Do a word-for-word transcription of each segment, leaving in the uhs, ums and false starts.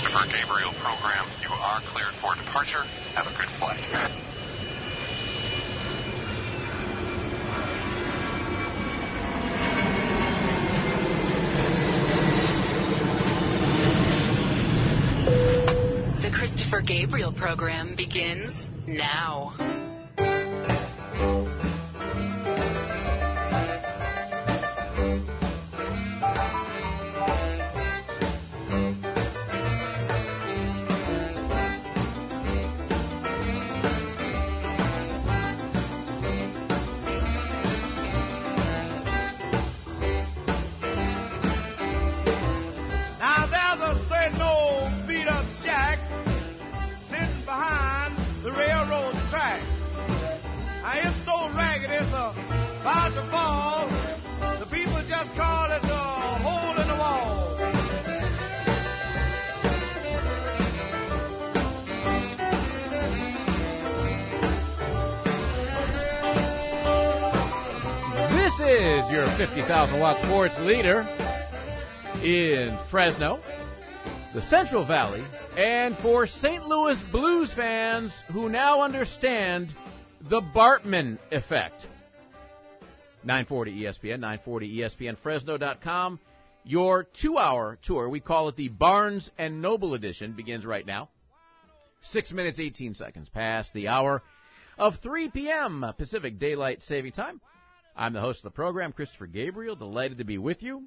Christopher Gabriel program. You are cleared for departure. Have a good flight. The Christopher Gabriel program begins now. Your fifty thousand watt sports leader in Fresno, the Central Valley, and for Saint Louis Blues fans who now understand the Bartman effect. nine forty E S P N, nine forty E S P N Fresno dot com. Your two-hour tour, we call it the Barnes and Noble edition, begins right now. Six minutes, eighteen seconds past the hour of three p.m. Pacific Daylight Saving Time. I'm the host of the program, Christopher Gabriel, delighted to be with you.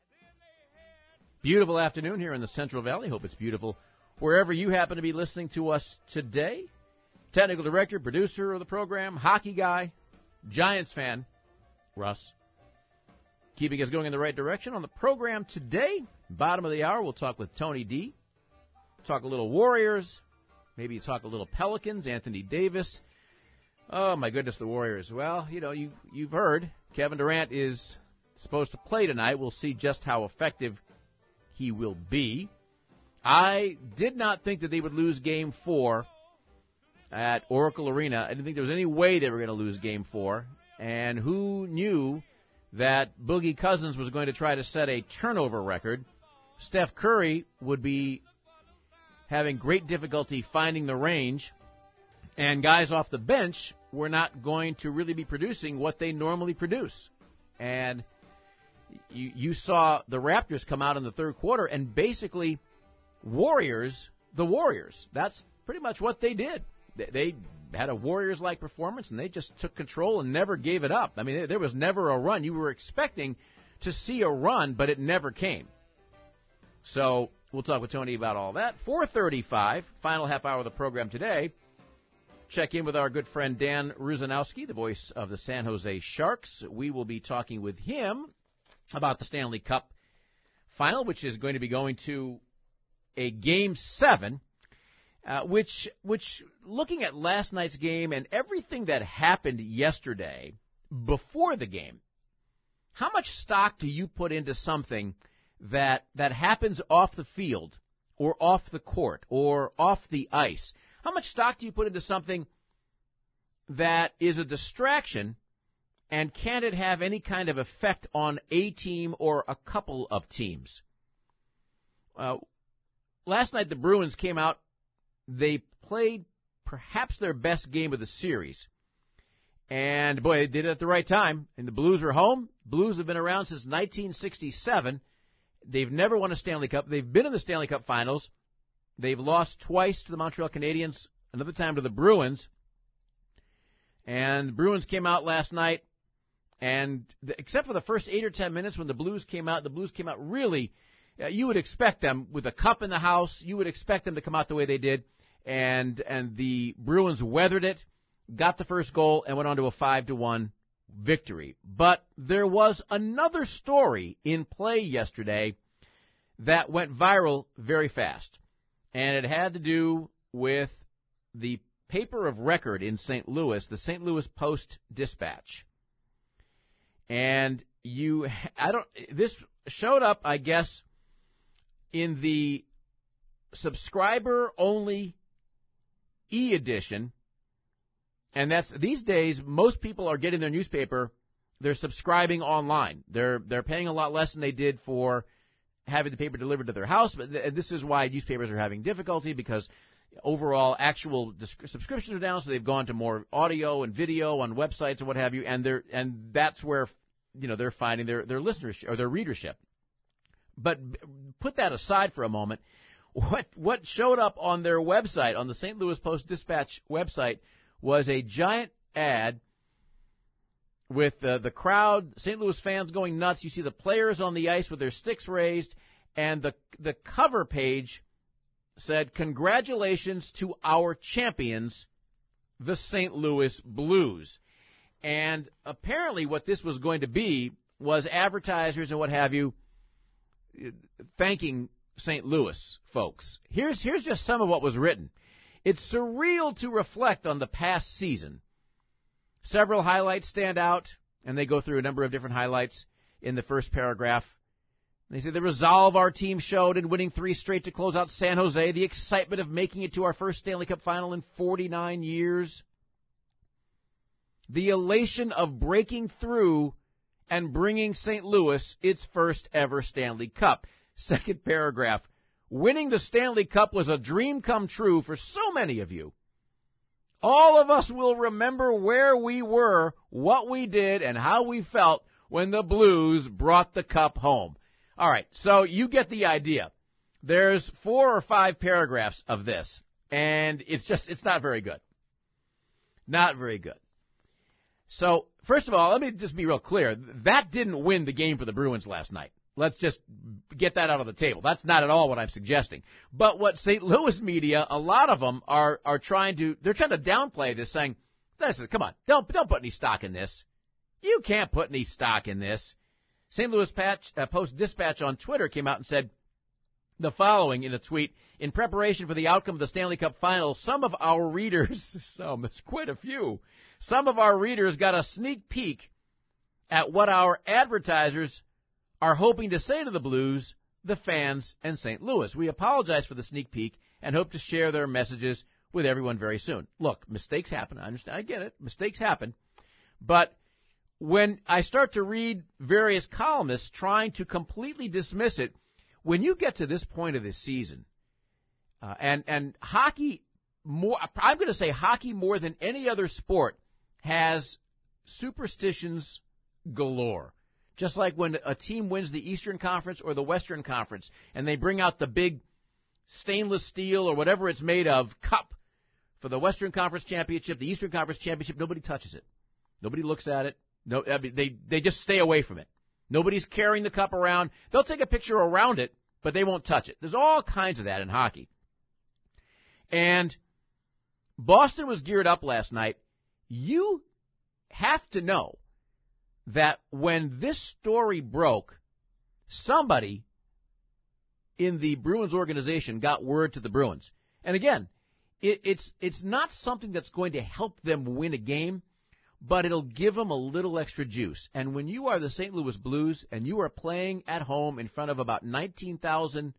Beautiful afternoon here in the Central Valley. Hope it's beautiful wherever you happen to be listening to us today. Technical director, producer of the program, hockey guy, Giants fan, Russ. Keeping us going in the right direction on the program today. Bottom of the hour, we'll talk with Tony D. Talk a little Warriors. Maybe talk a little Pelicans, Anthony Davis. Oh, my goodness, the Warriors. Well, you know, you, you've heard Kevin Durant is supposed to play tonight. We'll see just how effective he will be. I did not think that they would lose Game four at Oracle Arena. I didn't think there was any way they were going to lose Game four. And who knew that Boogie Cousins was going to try to set a turnover record? Steph Curry would be having great difficulty finding the range. And guys off the bench were not going to really be producing what they normally produce. And you, you saw the Raptors come out in the third quarter and basically Warriors, the Warriors. That's pretty much what they did. They, they had a Warriors-like performance, and they just took control and never gave it up. I mean, there was never a run. You were expecting to see a run, but it never came. So we'll talk with Tony about all that. four thirty-five, final half hour of the program today. Check in with our good friend Dan Ruzanowski, the voice of the San Jose Sharks. We will be talking with him about the Stanley Cup final, which is going to be going to a Game seven, uh, which, which, looking at last night's game and everything that happened yesterday before the game, how much stock do you put into something that that happens off the field or off the court or off the ice? How much stock do you put into something that is a distraction, and can it have any kind of effect on a team or a couple of teams? Uh, last night the Bruins came out. They played perhaps their best game of the series. And, boy, they did it at the right time. And the Blues are home. Blues have been around since nineteen sixty-seven. They've never won a Stanley Cup. They've been in the Stanley Cup Finals. They've lost twice to the Montreal Canadiens, another time to the Bruins. And the Bruins came out last night, and the, except for the first eight or ten minutes when the Blues came out, the Blues came out really, uh, you would expect them with a cup in the house, you would expect them to come out the way they did, and and the Bruins weathered it, got the first goal, and went on to a five to one victory. But there was another story in play yesterday that went viral very fast. And it had to do with the paper of record in Saint Louis, the Saint Louis Post-Dispatch. And you, I don't, this showed up, I guess, in the subscriber-only e-edition. And that's, these days, most people are getting their newspaper, they're subscribing online. They're, they're paying a lot less than they did for having the paper delivered to their house, but th- this is why newspapers are having difficulty, because overall actual dis- subscriptions are down, so they've gone to more audio and video on websites and what have you, and they're and that's where, you know, they're finding their their listenership or their readership. But put that aside for a moment. What what showed up on their website, on the Saint Louis Post-Dispatch website, was a giant ad with uh, the crowd, Saint Louis fans going nuts. You see the players on the ice with their sticks raised, and the the cover page said, "Congratulations to our champions, the Saint Louis Blues." And apparently what this was going to be was advertisers and what have you thanking Saint Louis folks. Here's here's just some of what was written. "It's surreal to reflect on the past season. Several highlights stand out," and they go through a number of different highlights in the first paragraph. They say, "The resolve our team showed in winning three straight to close out San Jose, the excitement of making it to our first Stanley Cup final in forty-nine years, the elation of breaking through and bringing Saint Louis its first ever Stanley Cup." Second paragraph, "Winning the Stanley Cup was a dream come true for so many of you. All of us will remember where we were, what we did, and how we felt when the Blues brought the cup home." All right, so you get the idea. There's four or five paragraphs of this, and it's just, it's not very good. Not very good. So, first of all, let me just be real clear. That didn't win the game for the Bruins last night. Let's just get that out of the table. That's not at all what I'm suggesting. But what Saint Louis media, a lot of them are are trying to, they're trying to downplay this, saying, "Listen, come on, don't don't put any stock in this. You can't put any stock in this." Saint Louis Patch, uh, Post-Dispatch on Twitter came out and said the following in a tweet: "In preparation for the outcome of the Stanley Cup Final, some of our readers, some, it's quite a few, some of our readers got a sneak peek at what our advertisers are hoping to say to the Blues, the fans, and Saint Louis. We apologize for the sneak peek and hope to share their messages with everyone very soon." Look, mistakes happen. I understand. I get it. Mistakes happen. But when I start to read various columnists trying to completely dismiss it, when you get to this point of this season, uh, and, and hockey, more, I'm going to say hockey more than any other sport, has superstitions galore. Just like when a team wins the Eastern Conference or the Western Conference, and they bring out the big stainless steel or whatever it's made of cup for the Western Conference Championship, the Eastern Conference Championship, nobody touches it. Nobody looks at it. No, I mean, they they just stay away from it. Nobody's carrying the cup around. They'll take a picture around it, but they won't touch it. There's all kinds of that in hockey. And Boston was geared up last night. You have to know that when this story broke, somebody in the Bruins organization got word to the Bruins. And again, it, it's it's not something that's going to help them win a game, but it'll give them a little extra juice. And when you are the Saint Louis Blues and you are playing at home in front of about nineteen thousand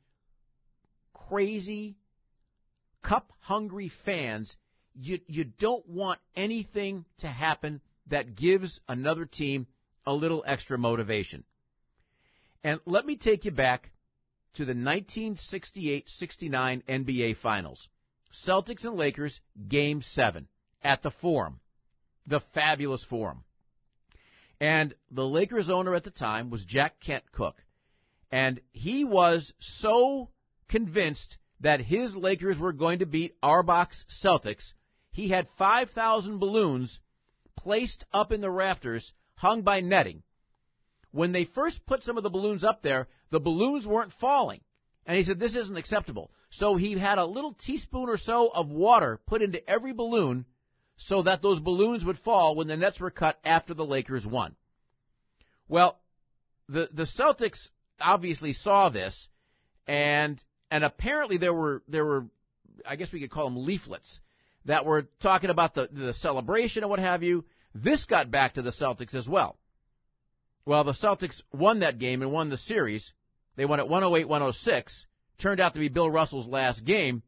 crazy, cup-hungry fans, you you don't want anything to happen that gives another team a little extra motivation. And let me take you back to the nineteen sixty-eight sixty-nine N B A Finals. Celtics and Lakers, Game seven at the Forum, the fabulous Forum. And the Lakers owner at the time was Jack Kent Cooke. And he was so convinced that his Lakers were going to beat Auerbach's Celtics, he had five thousand balloons placed up in the rafters, hung by netting. When they first put some of the balloons up there, the balloons weren't falling. And he said, this isn't acceptable. So he had a little teaspoon or so of water put into every balloon so that those balloons would fall when the nets were cut after the Lakers won. Well, the the Celtics obviously saw this, and and apparently there were, there were, I guess we could call them leaflets, that were talking about the, the celebration and what have you. This got back to the Celtics as well. Well, the Celtics won that game and won the series. They won at one oh eight one oh six. Turned out to be Bill Russell's last game.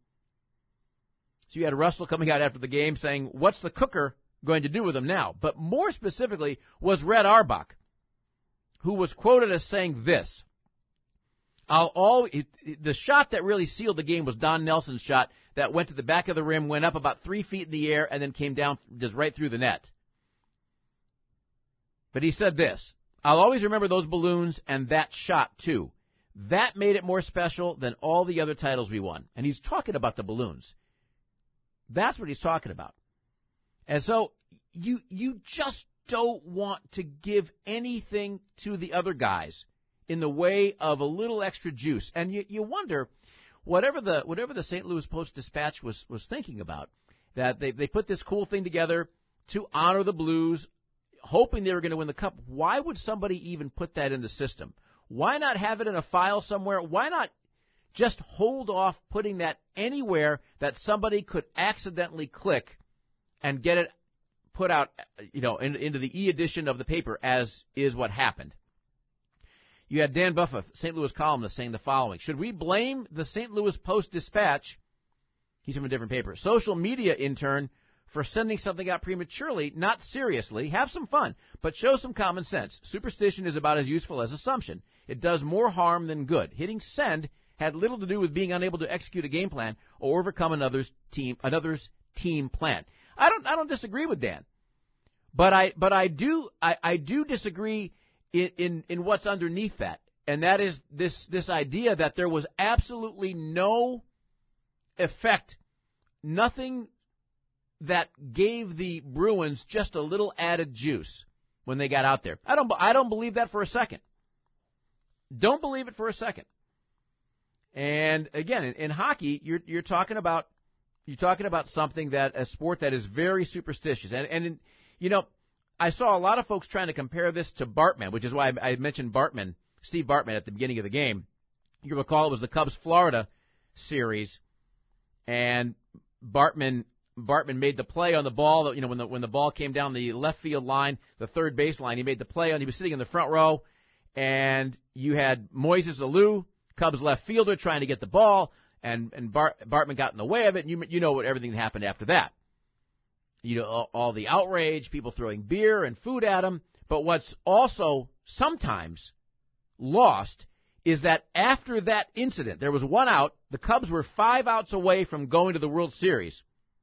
So you had Russell coming out after the game saying, what's the cooker going to do with him now? But more specifically was Red Auerbach, who was quoted as saying this: I'll all it, it, the shot that really sealed the game was Don Nelson's shot that went to the back of the rim, went up about three feet in the air, and then came down just right through the net. But he said this, I'll always remember those balloons and that shot, too. That made it more special than all the other titles we won. And he's talking about the balloons. That's what he's talking about. And so you you just don't want to give anything to the other guys in the way of a little extra juice. And you, you wonder, whatever the whatever the Saint Louis Post-Dispatch was, was thinking about, that they, they put this cool thing together to honor the Blues, hoping they were going to win the Cup. Why would somebody even put that in the system? Why not have it in a file somewhere? Why not just hold off putting that anywhere that somebody could accidentally click and get it put out, you know, in, into the e-edition of the paper, as is what happened? You had Dan Buffa, Saint Louis columnist, saying the following. Should we blame the Saint Louis Post-Dispatch, he's from a different paper, social media intern, for sending something out prematurely? Not seriously. Have some fun, but show some common sense. Superstition is about as useful as assumption. It does more harm than good. Hitting send had little to do with being unable to execute a game plan or overcome another's team another's team plan. I don't I don't disagree with Dan, but I but I do I, I do disagree in, in in what's underneath that, and that is this this idea that there was absolutely no effect, nothing that gave the Bruins just a little added juice when they got out there. I don't I don't believe that for a second. Don't believe it for a second. And again, in, in hockey, you're you're talking about you're talking about something that a sport that is very superstitious. And and in, you know, I saw a lot of folks trying to compare this to Bartman, which is why I, I mentioned Bartman, Steve Bartman, at the beginning of the game. You recall it was the Cubs Florida series, and Bartman Bartman made the play on the ball. You know, when the when the ball came down the left field line, the third base line, he made the play on. He was sitting in the front row, and you had Moises Alou, Cubs left fielder, trying to get the ball, and and Bart, Bartman got in the way of it. And you you know what everything that happened after that. You know, all, all the outrage, people throwing beer and food at him. But what's also sometimes lost is that after that incident, there was one out. The Cubs were five outs away from going to the World Series.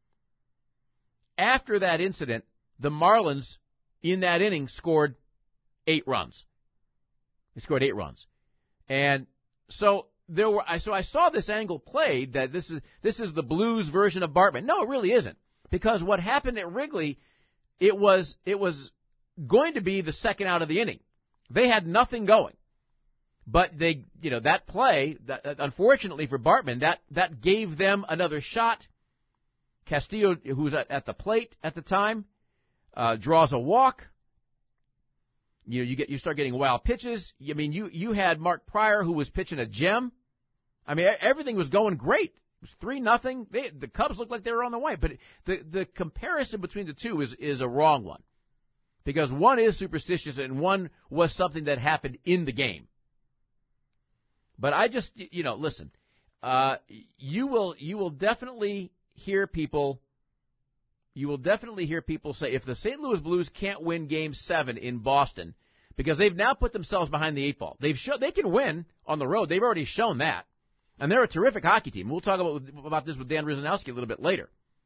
After that incident, the Marlins in that inning scored eight runs. They scored eight runs, and so there were. So I saw this angle played that this is this is the Blues version of Bartman. No, it really isn't, because what happened at Wrigley, it was it was going to be the second out of the inning. They had nothing going, but they, you know, that play, that, unfortunately for Bartman, that that gave them another shot. Castillo, who was at, at the plate at the time, uh, draws a walk. You know, you get you start getting wild pitches. I mean, you you had Mark Pryor, who was pitching a gem. I mean, everything was going great. It was three nothing. They, the Cubs looked like they were on the way. But the the comparison between the two is is a wrong one, because one is superstitious and one was something that happened in the game. But I just, you know, listen. Uh, you will you will definitely hear people. You will definitely hear people say, if the Saint Louis Blues can't win Game Seven in Boston, because they've now put themselves behind the eight ball, they've show, they can win on the road. They've already shown that, and they're a terrific hockey team. We'll talk about about this with Dan Rizanowski a little bit later.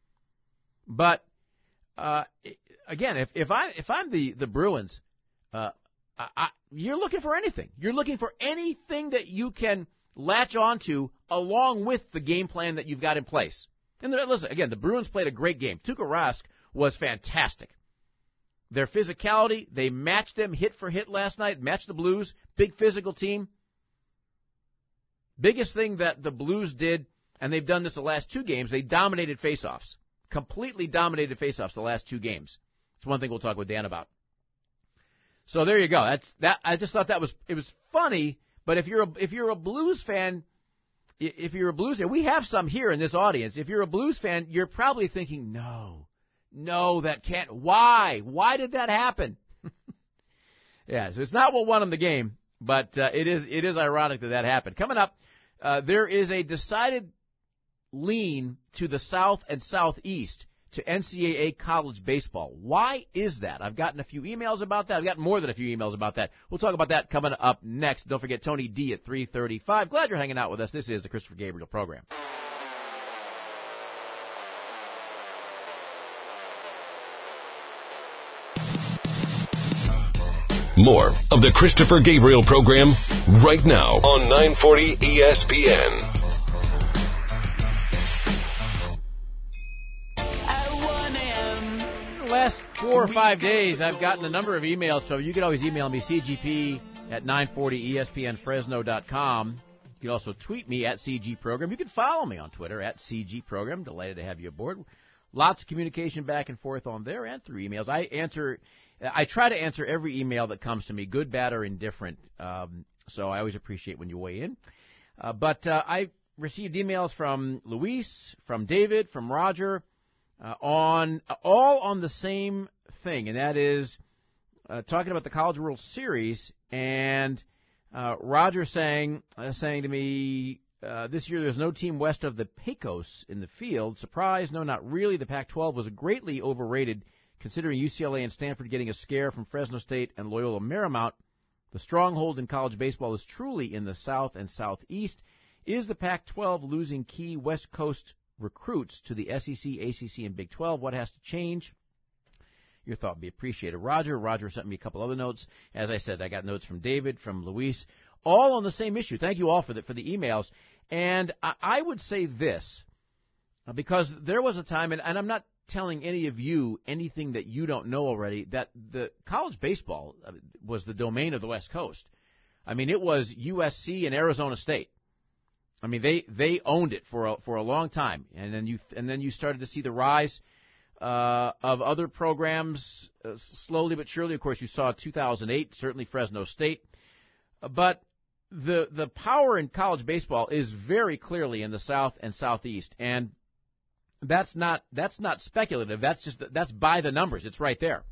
But uh, again, if if I if I'm the the Bruins, uh, I, I, you're looking for anything. You're looking for anything that you can latch onto along with the game plan that you've got in place. And listen, again, the Bruins played a great game. Tuukka Rask was fantastic. Their physicality, they matched them hit for hit last night, matched the Blues, big physical team. Biggest thing that the Blues did, and they've done this the last two games, they dominated faceoffs. Completely dominated faceoffs the last two games. It's one thing we'll talk with Dan about. So there you go. That's that. I just thought that was it was funny, but if you're a, if you're a Blues fan, If you're a Blues fan, we have some here in this audience. If you're a Blues fan, you're probably thinking, no, no, that can't. Why? Why did that happen? Yeah, so it's not what won them the game, but uh, it is it is ironic that that happened. Coming up, uh, there is a decided lean to the south and southeast to N C double A college baseball. Why is that? I've gotten a few emails about that. I've gotten more than a few emails about that. We'll talk about that coming up next. Don't forget Tony D at three thirty-five. Glad you're hanging out with us. This is the Christopher Gabriel Program. More of the Christopher Gabriel Program right now on nine forty E S P N. Last four or five days, I've gotten a number of emails, so you can always email me, C G P at nine forty E S P N Fresno dot com. You can also tweet me at C G Program. You can follow me on Twitter at C G Program. Delighted to have you aboard. Lots of communication back and forth on there and through emails. I answer, I try to answer every email that comes to me, good, bad, or indifferent. Um, so I always appreciate when you weigh in. Uh, but uh, I received emails from Luis, from David, from Roger, Uh, on uh, all on the same thing, and that is uh, talking about the College World Series. And uh, Roger saying uh, saying to me, uh, this year there's no team west of the Pecos in the field. Surprise? No, not really. The Pac twelve was greatly overrated, considering U C L A and Stanford getting a scare from Fresno State and Loyola Marymount. The stronghold in college baseball is truly in the South and Southeast. Is the Pac twelve losing key West Coast recruits to the S E C, A C C, and Big twelve? What has to change? Your thought would be appreciated. Roger. Roger sent me a couple other notes. As I said, I got notes from David, from Luis, all on the same issue. Thank you all for the, for the emails. And I, I would say this, because there was a time, and, and I'm not telling any of you anything that you don't know already, that the college baseball was the domain of the West Coast. I mean, it was U S C and Arizona State. I mean, they, they owned it for a, for a long time, and then you and then you started to see the rise uh, of other programs uh, slowly but surely. Of course, you saw two thousand eight, certainly Fresno State, but the the power in college baseball is very clearly in the South and Southeast, and that's not that's not speculative. That's just that's by the numbers. It's right there.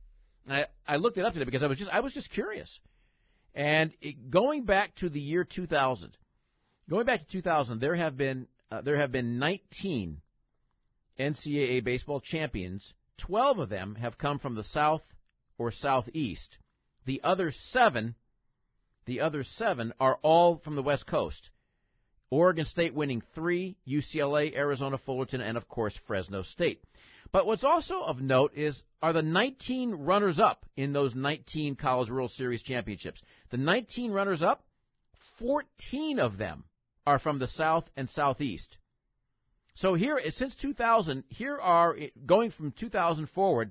I I looked it up today because I was just I was just curious, and it, going back to the year two thousand. Going back to two thousand, there have been uh, there have been nineteen N C double A baseball champions. Twelve of them have come from the South or Southeast. The other seven, the other seven are all from the West Coast. Oregon State winning three, U C L A, Arizona, Fullerton, and of course Fresno State. But what's also of note is are the nineteen runners-up in those nineteen College World Series championships. The nineteen runners-up, fourteen of them are from the South and Southeast. So here, since two thousand, here are, going from two thousand forward,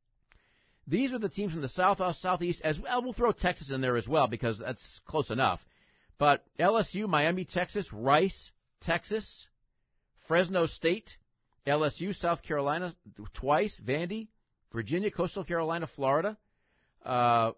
these are the teams from the South, Southeast, as well. We'll throw Texas in there as well because that's close enough. But L S U, Miami, Texas, Rice, Texas, Fresno State, L S U, South Carolina twice, Vandy, Virginia, Coastal Carolina, Florida. Uh,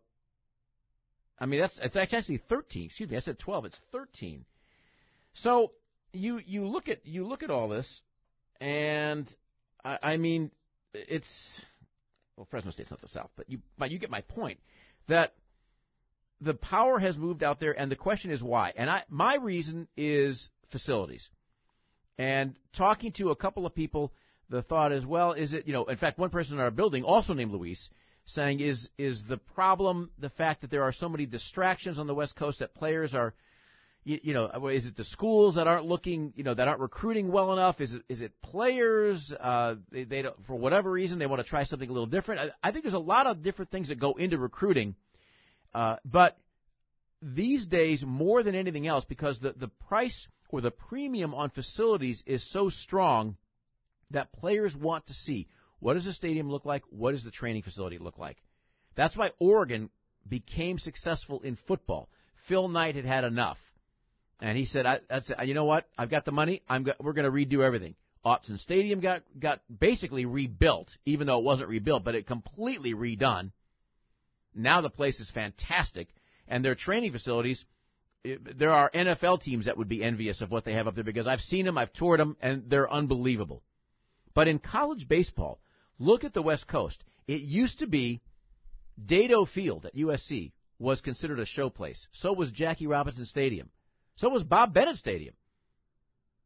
I mean, that's it's actually thirteen. Excuse me, I said twelve. It's thirteen. So you you look at you look at all this, and I, I mean, it's well, Fresno State's not the South, but you but you get my point that the power has moved out there, and the question is why. And I my reason is facilities. And talking to a couple of people, the thought is, well, is it, you know, in fact, one person in our building, also named Luis, saying, is is the problem the fact that there are so many distractions on the West Coast that players are, you, you know, is it the schools that aren't looking, you know, that aren't recruiting well enough? Is it is it players? Uh, they, they don't, for whatever reason, they want to try something a little different. I, I think there's a lot of different things that go into recruiting, uh, but these days, more than anything else, because the, the price or the premium on facilities is so strong that players want to see, what does the stadium look like? What does the training facility look like? That's why Oregon became successful in football. Phil Knight had had enough. And he said, I, that's, you know what? I've got the money. I'm go- we're going to redo everything. Autzen Stadium got, got basically rebuilt, even though it wasn't rebuilt, but it completely redone. Now the place is fantastic. And their training facilities, there are N F L teams that would be envious of what they have up there because I've seen them, I've toured them, and they're unbelievable. But in college baseball, look at the West Coast. It used to be Dado Field at U S C was considered a show place. So was Jackie Robinson Stadium. So was Bob Bennett Stadium.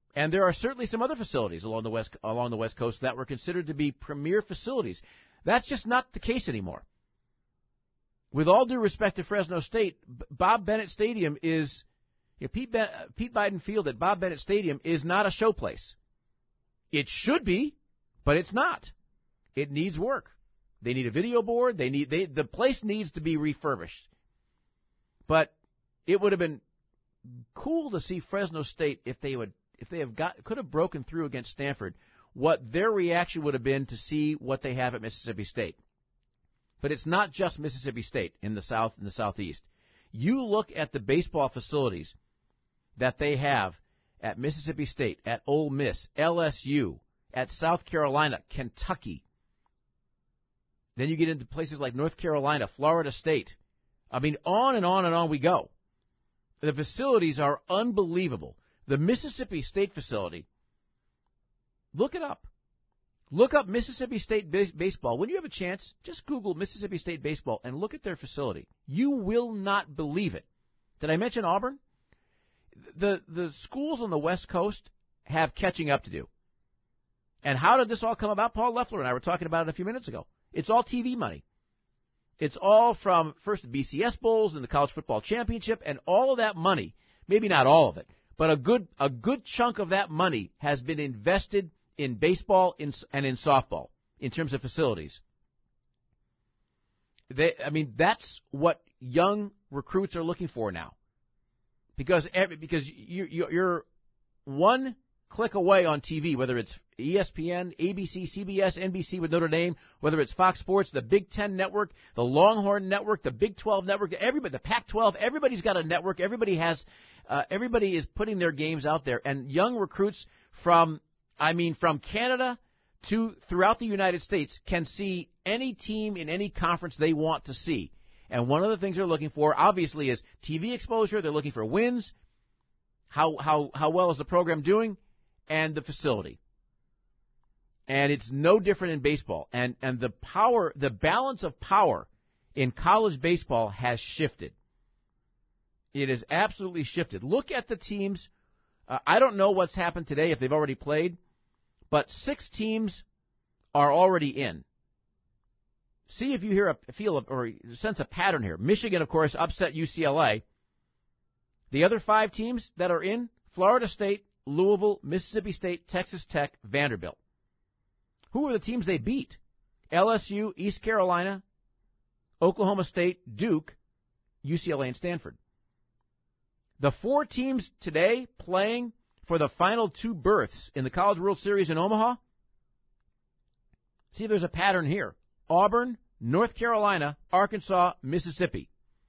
And there are certainly some other facilities along the west along the West Coast that were considered to be premier facilities. That's just not the case anymore. With all due respect to Fresno State, Bob Bennett Stadium is you know, Pete, ben, Pete Biden Field at Bob Bennett Stadium is not a showplace. It should be, but it's not. It needs work. They need a video board. They need they the place needs to be refurbished. But it would have been cool to see Fresno State if they would if they have got could have broken through against Stanford, what their reaction would have been to see what they have at Mississippi State. But it's not just Mississippi State in the South and the Southeast. You look at the baseball facilities that they have at Mississippi State, at Ole Miss, L S U, at South Carolina, Kentucky. Then you get into places like North Carolina, Florida State. I mean, on and on and on we go. The facilities are unbelievable. The Mississippi State facility, look it up. Look up Mississippi State base- baseball. When you have a chance, just Google Mississippi State baseball and look at their facility. You will not believe it. Did I mention Auburn? The the schools on the West Coast have catching up to do. And how did this all come about? Paul Loeffler and I were talking about it a few minutes ago. It's all T V money. It's all from first the B C S Bowls and the College Football Championship, and all of that money, maybe not all of it, but a good a good chunk of that money has been invested in baseball in, and in softball in terms of facilities. They, I mean, that's what young recruits are looking for now, because every, because you, you're one click away on T V, whether it's E S P N, A B C, C B S, N B C with Notre Dame, whether it's Fox Sports, the Big Ten Network, the Longhorn Network, the Big twelve Network, everybody, the Pac twelve, everybody's got a network. Everybody has, uh, everybody is putting their games out there, and young recruits from, I mean, from Canada to throughout the United States can see any team in any conference they want to see. And one of the things they're looking for, obviously, is T V exposure. They're looking for wins. How how how well is the program doing? And the facility. And it's no different in baseball. And and the power, the balance of power in college baseball has shifted. It has absolutely shifted. Look at the teams. Uh, I don't know what's happened today if they've already played, but six teams are already in. See if you hear a feel a, or sense a pattern here. Michigan, of course, upset U C L A. The other five teams that are in: Florida State, Louisville, Mississippi State, Texas Tech, Vanderbilt. Who are the teams they beat? L S U, East Carolina, Oklahoma State, Duke, U C L A, and Stanford. The four teams today playing for the final two berths in the College World Series in Omaha. See if there's a pattern here. Auburn, North Carolina, Arkansas, Mississippi.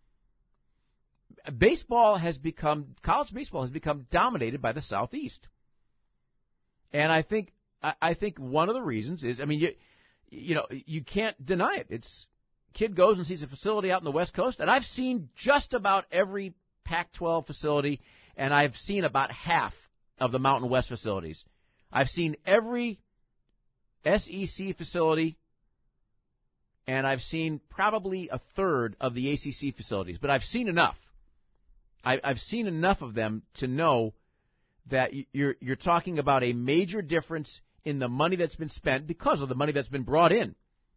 Baseball has become, college baseball has become dominated by the Southeast. And I think, I, I think one of the reasons is, I mean, you, you know, you can't deny it. It's, kid goes and sees a facility out in the West Coast, and I've seen just about every Pac twelve facility, and I've seen about half of the Mountain West facilities. I've seen every S E C facility, and I've seen probably a third of the A C C facilities, but I've seen enough. I, I've seen enough of them to know that you're you're talking about a major difference in the money that's been spent because of the money that's been brought in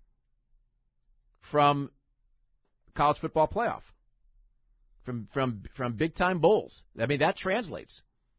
from college football playoff, from from from big time bowls. I mean, that translates.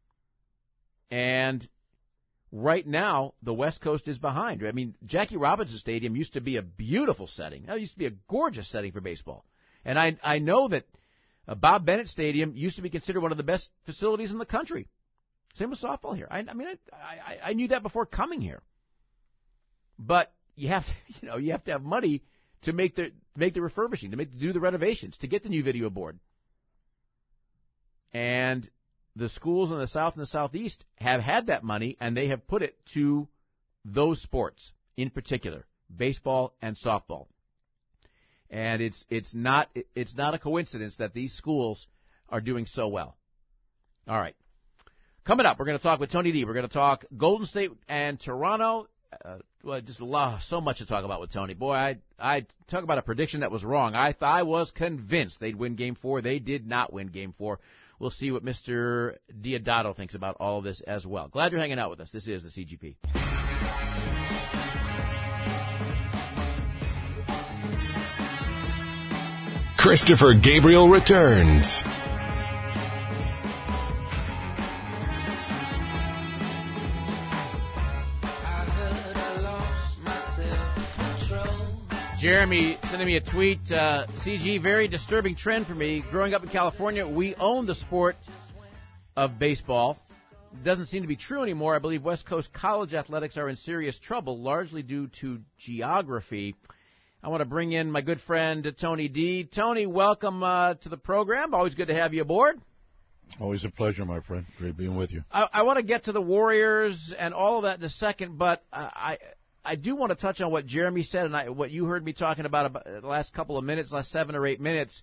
And right now, the West Coast is behind. I mean, Jackie Robinson Stadium used to be a beautiful setting. That used to be a gorgeous setting for baseball. And I I know that Uh, Bob Bennett Stadium used to be considered one of the best facilities in the country. Same with softball here. I, I mean, I, I, I knew that before coming here. But you have to, you know, you have to have money to make the make the refurbishing, to make to do the renovations, to get the new video board. And the schools in the South and the Southeast have had that money, and they have put it to those sports in particular, baseball and softball. And it's it's not it's not a coincidence that these schools are doing so well. All right. Coming up, we're going to talk with Tony D. We're going to talk Golden State and Toronto. Uh, well, just a lot, so much to talk about with Tony. Boy, I I talk about a prediction that was wrong. I th- I was convinced they'd win Game Four. They did not win Game Four. we'll see what Mister Diodato thinks about all of this as well. Glad you're hanging out with us. This is the C G P. Christopher Gabriel returns. Jeremy sending me a tweet. Uh, C G, very disturbing trend for me. Growing up in California, we own the sport of baseball. It doesn't seem to be true anymore. I believe West Coast college athletics are in serious trouble, largely due to geography. I want to bring in my good friend Tony D. Tony, welcome uh, to the program. Always good to have you aboard. Always a pleasure, my friend. Great being with you. I, I want to get to the Warriors and all of that in a second, but uh, I I do want to touch on what Jeremy said and I, what you heard me talking about, about the last couple of minutes, last seven or eight minutes.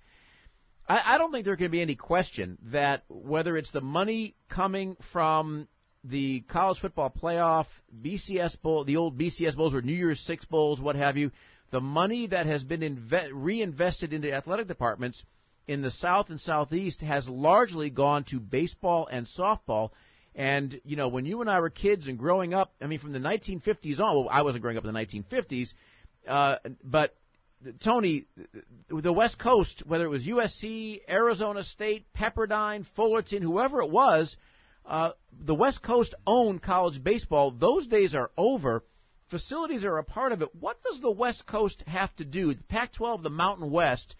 I, I don't think there can be any question that whether it's the money coming from the college football playoff, B C S Bowl, the old B C S Bowls or New Year's Six Bowls, what have you, the money that has been inve- reinvested into athletic departments in the South and Southeast has largely gone to baseball and softball. And, you know, when you and I were kids and growing up, I mean, from the nineteen fifties on, well, I wasn't growing up in the nineteen fifties, uh, but, Tony, the West Coast, whether it was U S C, Arizona State, Pepperdine, Fullerton, whoever it was, uh, the West Coast owned college baseball. Those days are over. Facilities are a part of it. What does the West Coast have to do, the Pac twelve, the Mountain West,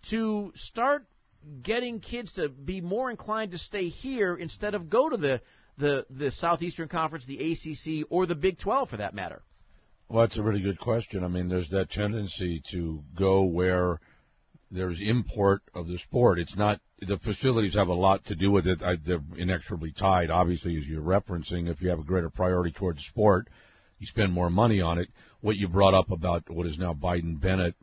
to start getting kids to be more inclined to stay here instead of go to the the, the Southeastern Conference, the A C C, or the Big twelve for that matter? Well, that's a really good question. I mean, there's that tendency to go where there's import of the sport. It's not – the facilities have a lot to do with it. I, they're inexorably tied, obviously, as you're referencing. If you have a greater priority towards sport, you spend more money on it. What you brought up about what is now Biden-Bennett,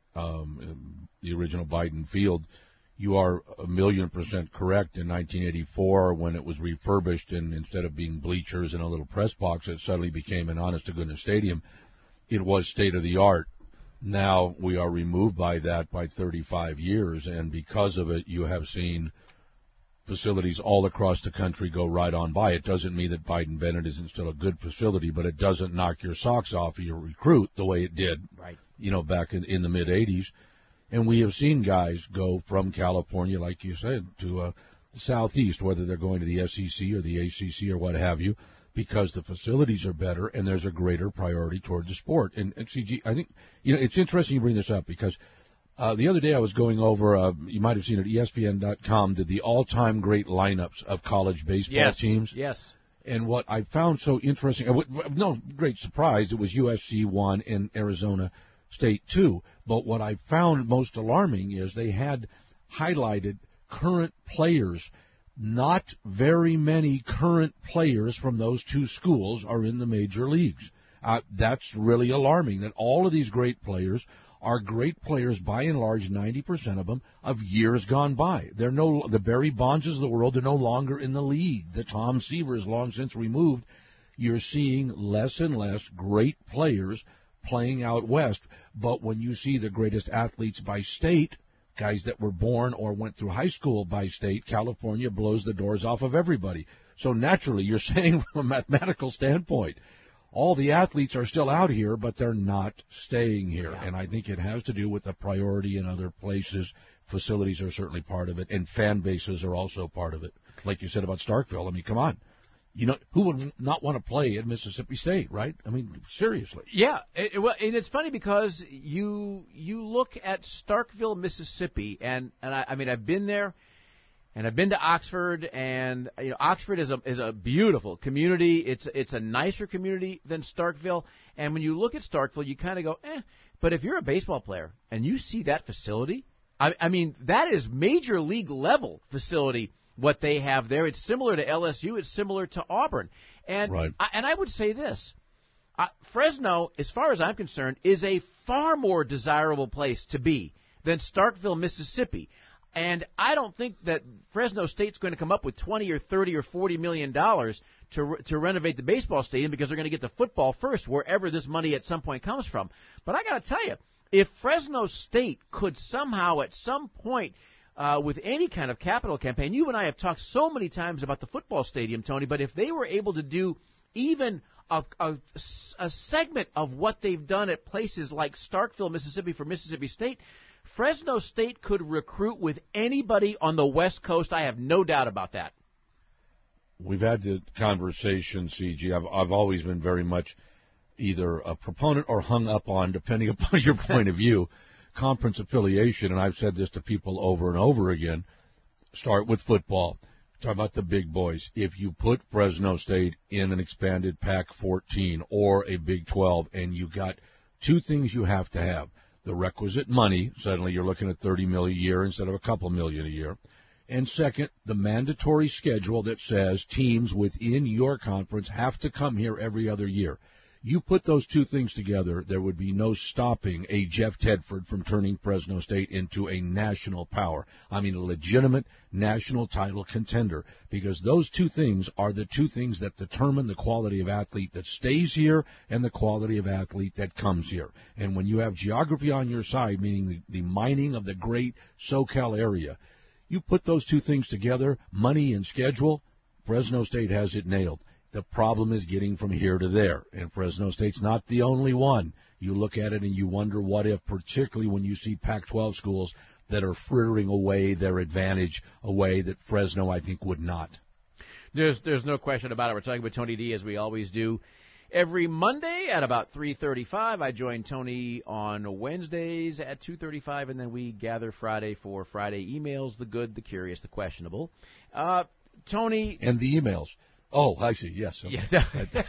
um, the original Biden Field, you are a million percent correct. In nineteen eighty-four, when it was refurbished and instead of being bleachers and a little press box, it suddenly became an honest-to-goodness stadium. It was state-of-the-art. Now we are removed by that by thirty-five years, and because of it, you have seen facilities all across the country go right on by. It doesn't mean that Biden-Bennett isn't still a good facility, but it doesn't knock your socks off of your recruit the way it did, right. you know, back in, in the mid-eighties. And we have seen guys go from California, like you said, to uh, the Southeast, whether they're going to the S E C or the A C C or what have you, because the facilities are better and there's a greater priority toward the sport. And, and C G, I think, you know, it's interesting you bring this up because uh, the other day I was going over, uh, you might have seen it, E S P N dot com did the all-time great lineups of college baseball yes. teams. Yes. And what I found so interesting, no great surprise, it was U S C one and Arizona State two. But what I found most alarming is they had highlighted current players. Not very many current players from those two schools are in the major leagues. Uh, that's really alarming that all of these great players are great players, by and large, ninety percent of them, of years gone by. They're no, the Barry Bonds of the world are no longer in the league. The Tom Seaver is long since removed. You're seeing less and less great players playing out west. But when you see the greatest athletes by state, guys that were born or went through high school by state, California blows the doors off of everybody. So naturally, you're saying from a mathematical standpoint, all the athletes are still out here, but they're not staying here. Yeah. And I think it has to do with the priority in other places. Facilities are certainly part of it, and fan bases are also part of it. Like you said about Starkville, I mean, come on. You know, who would not want to play at Mississippi State, right? I mean, seriously. Yeah, it, it, well, and it's funny because you you look at Starkville, Mississippi, and, and I, I mean, I've been there, and I've been to Oxford, and you know, Oxford is a is a beautiful community. It's it's a nicer community than Starkville, and when you look at Starkville, you kind of go, eh. But if you're a baseball player and you see that facility, I, I mean, that is major league level facility. What they have there, it's similar to L S U, it's similar to Auburn, and right. I, and I would say this: uh, Fresno, as far as I'm concerned, is a far more desirable place to be than Starkville, Mississippi. And I don't think that Fresno State's going to come up with twenty or thirty or forty million dollars to to renovate the baseball stadium because they're going to get the football first, wherever this money at some point comes from. But I got to tell you, if Fresno State could somehow at some point uh, with any kind of capital campaign. You and I have talked so many times about the football stadium, Tony, but if they were able to do even a, a, a segment of what they've done at places like Starkville, Mississippi for Mississippi State, Fresno State could recruit with anybody on the West Coast. I have no doubt about that. We've had the conversation, C G. I've, I've always been very much either a proponent or hung up on, depending upon your point of view, conference affiliation. And I've said this to people over and over again. Start with football. Talk about the big boys. If you put Fresno State in an expanded Pac fourteen or a Big twelve, and you got two things you have to have: the requisite money, suddenly you're looking at thirty million a year instead of a couple million a year. And second, the mandatory schedule that says teams within your conference have to come here every other year. You put those two things together, there would be no stopping a Jeff Tedford from turning Fresno State into a national power. I mean, a legitimate national title contender, because those two things are the two things that determine the quality of athlete that stays here and the quality of athlete that comes here. And when you have geography on your side, meaning the, the mining of the great SoCal area, you put those two things together, money and schedule, Fresno State has it nailed. The problem is getting from here to there, and Fresno State's not the only one. You look at it and you wonder what if, particularly when you see Pac twelve schools that are frittering away their advantage, a way that Fresno, I think, would not. There's there's no question about it. We're talking with Tony D, as we always do. Every Monday at about three thirty-five, I join Tony on Wednesdays at two thirty-five, and then we gather Friday for Friday emails, the good, the curious, the questionable. Uh, Tony. And the emails. Oh, I see. Yes. Okay. yes.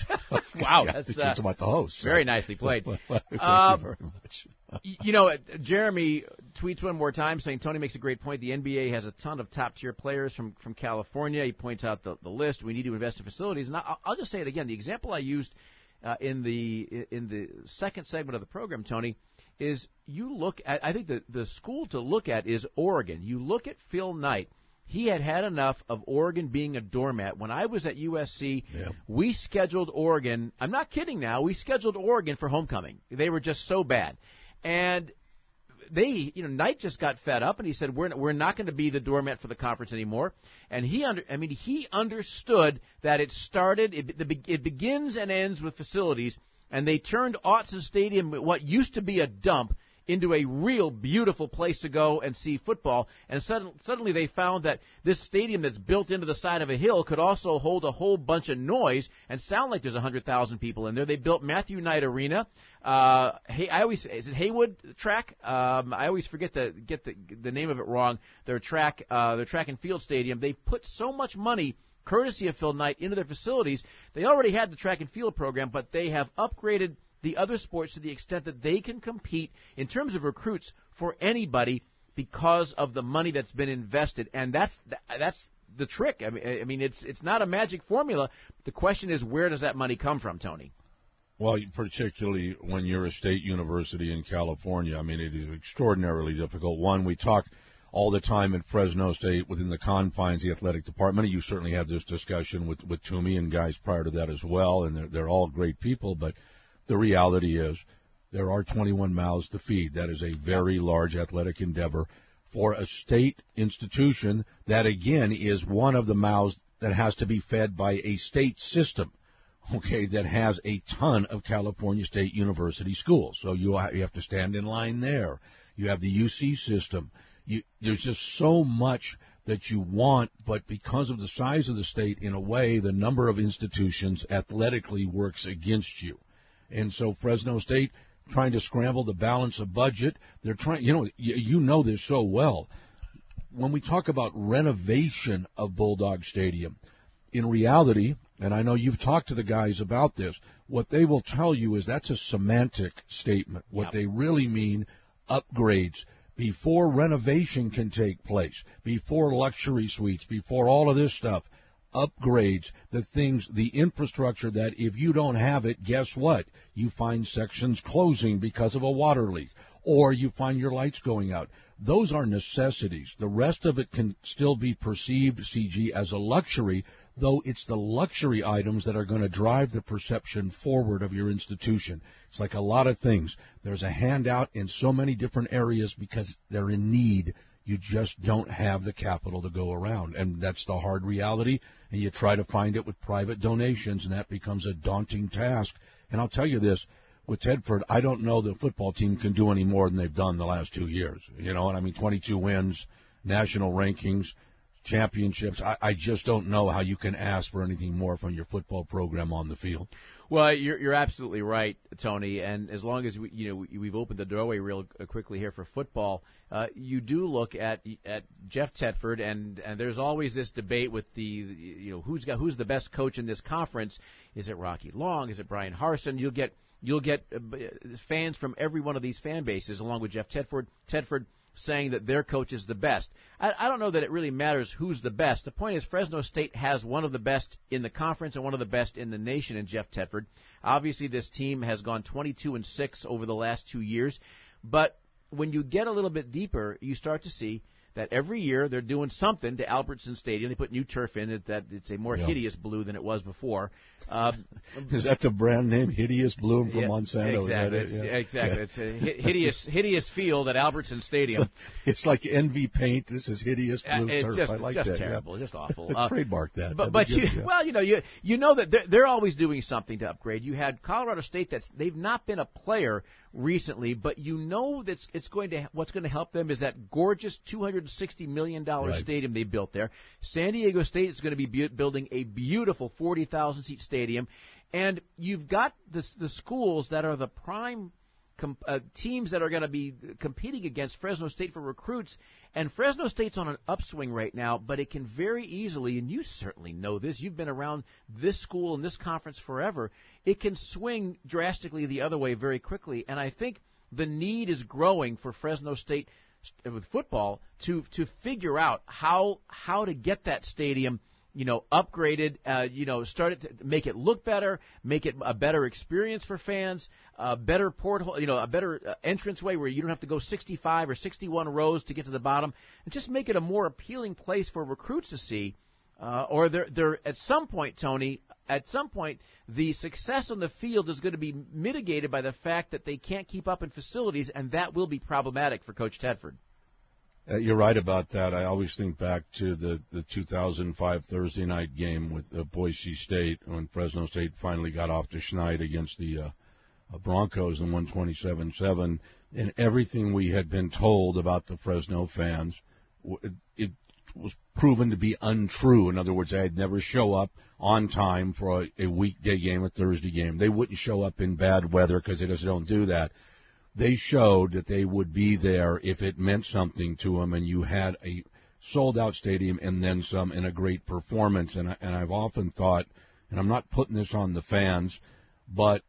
Wow. Yeah, That's uh, about the host. Very nicely played. Thank uh, you very much. You know, Jeremy tweets one more time saying, Tony makes a great point. The N B A has a ton of top-tier players from, from California. He points out the, the list. We need to invest in facilities. And I'll, I'll just say it again. The example I used uh, in the in the second segment of the program, Tony, is you look at, I think the, the school to look at is Oregon. You look at Phil Knight. He had had enough of Oregon being a doormat. When I was at U S C, yeah. we scheduled Oregon. I'm not kidding now. We scheduled Oregon for homecoming. They were just so bad. And they, you know, Knight just got fed up, and he said, we're, we're not going to be the doormat for the conference anymore. And he, under, I mean, he understood that it started, it, the, it begins and ends with facilities, and they turned Autzen Stadium, what used to be a dump, into a real beautiful place to go and see football. And sudden, suddenly they found that this stadium that's built into the side of a hill could also hold a whole bunch of noise and sound like there's one hundred thousand people in there. They built Matthew Knight Arena. Uh, hey, I always is it Haywood track? Um, I always forget to get the the name of it wrong. Their track, uh, their track and field stadium. They've put so much money, courtesy of Phil Knight, into their facilities. They already had the track and field program, but they have upgraded the other sports to the extent that they can compete in terms of recruits for anybody because of the money that's been invested. And that's that's the trick. I mean, I mean it's it's not a magic formula. The question is, where does that money come from, Tony? Well, particularly when you're a state university in California, I mean, it is extraordinarily difficult. One, we talk all the time at Fresno State within the confines of the athletic department. You certainly had this discussion with, with Toomey and guys prior to that as well, and they're, they're all great people, but the reality is there are twenty-one mouths to feed. That is a very large athletic endeavor for a state institution that, again, is one of the mouths that has to be fed by a state system, okay, that has a ton of California State University schools. So you have to stand in line there. You have the U C system. You, there's just so much that you want, but because of the size of the state, in a way, the number of institutions athletically works against you. And so Fresno State trying to scramble the balance of budget, they're trying, you know, you, you know this so well. When we talk about renovation of Bulldog Stadium, in reality, and I know you've talked to the guys about this, what they will tell you is that's a semantic statement. What yep. they really mean, upgrades. Before renovation can take place, before luxury suites, before all of this stuff, upgrades, the things, the infrastructure that if you don't have it, guess what? You find sections closing because of a water leak, or you find your lights going out. Those are necessities. The rest of it can still be perceived, C G, as a luxury, though it's the luxury items that are going to drive the perception forward of your institution. It's like a lot of things. There's a handout in so many different areas because they're in need. You just don't have the capital to go around, and that's the hard reality, and you try to find it with private donations, and that becomes a daunting task. And I'll tell you this, with Tedford, I don't know the football team can do any more than they've done the last two years. You know, and I mean, twenty-two wins, national rankings, championships. I, I just don't know how you can ask for anything more from your football program on the field. Well, you're, you're absolutely right, Tony. And as long as we, you know, we've opened the doorway real quickly here for football, uh, you do look at at Jeff Tedford, and, and there's always this debate with the, you know, who's got who's the best coach in this conference? Is it Rocky Long? Is it Brian Harsin? You'll get you'll get fans from every one of these fan bases, along with Jeff Tedford. Tedford. saying that their coach is the best. I, I don't know that it really matters who's the best. The point is Fresno State has one of the best in the conference and one of the best in the nation in Jeff Tedford. Obviously, this team has gone twenty-two and six over the last two years. But when you get a little bit deeper, you start to see that every year they're doing something to Albertson Stadium. They put new turf in it. That it's a more yeah. hideous blue than it was before. Uh, Is that the brand name, Hideous Blue from yeah, Monsanto? Exactly. It? It's, Yeah. Exactly. Yeah. It's a hideous, hideous field at Albertson Stadium. So it's like Envy paint. This is Hideous Blue uh, it's turf. Just, I like just that. terrible. Yeah. Just awful. Uh, Trademark that. But, That'd but be you, good, yeah. well, you know, you you know that they're, they're always doing something to upgrade. You had Colorado State. That's they've not been a player recently, but you know that's it's going to what's going to help them is that gorgeous two hundred sixty million dollars right. stadium they built there. San Diego State is going to be bu- building a beautiful forty thousand seat stadium, and you've got the the schools that are the prime com- uh, teams that are going to be competing against Fresno State for recruits. And Fresno State's on an upswing right now, but it can very easily, and you certainly know this, you've been around this school and this conference forever, it can swing drastically the other way very quickly. And I think the need is growing for Fresno State with football to to figure out how how to get that stadium, you know, upgraded, uh, you know, start it to make it look better, make it a better experience for fans, a better porthole, you know, a better uh, entranceway where you don't have to go sixty-five or sixty-one rows to get to the bottom, and just make it a more appealing place for recruits to see. Uh, or they're, they're at some point, Tony, at some point, the success on the field is going to be mitigated by the fact that they can't keep up in facilities, and that will be problematic for Coach Tedford. Uh, you're right about that. I always think back to the, the two thousand five Thursday night game with uh, Boise State when Fresno State finally got off to Schneid against the uh, uh, Broncos and won twenty-seven seven. And everything we had been told about the Fresno fans, it, it was proven to be untrue. In other words, they'd never show up on time for a, a weekday game, a Thursday game. They wouldn't show up in bad weather because they just don't do that. They showed that they would be there if it meant something to them, and you had a sold-out stadium and then some and a great performance. And, I, and I've often thought, and I'm not putting this on the fans, but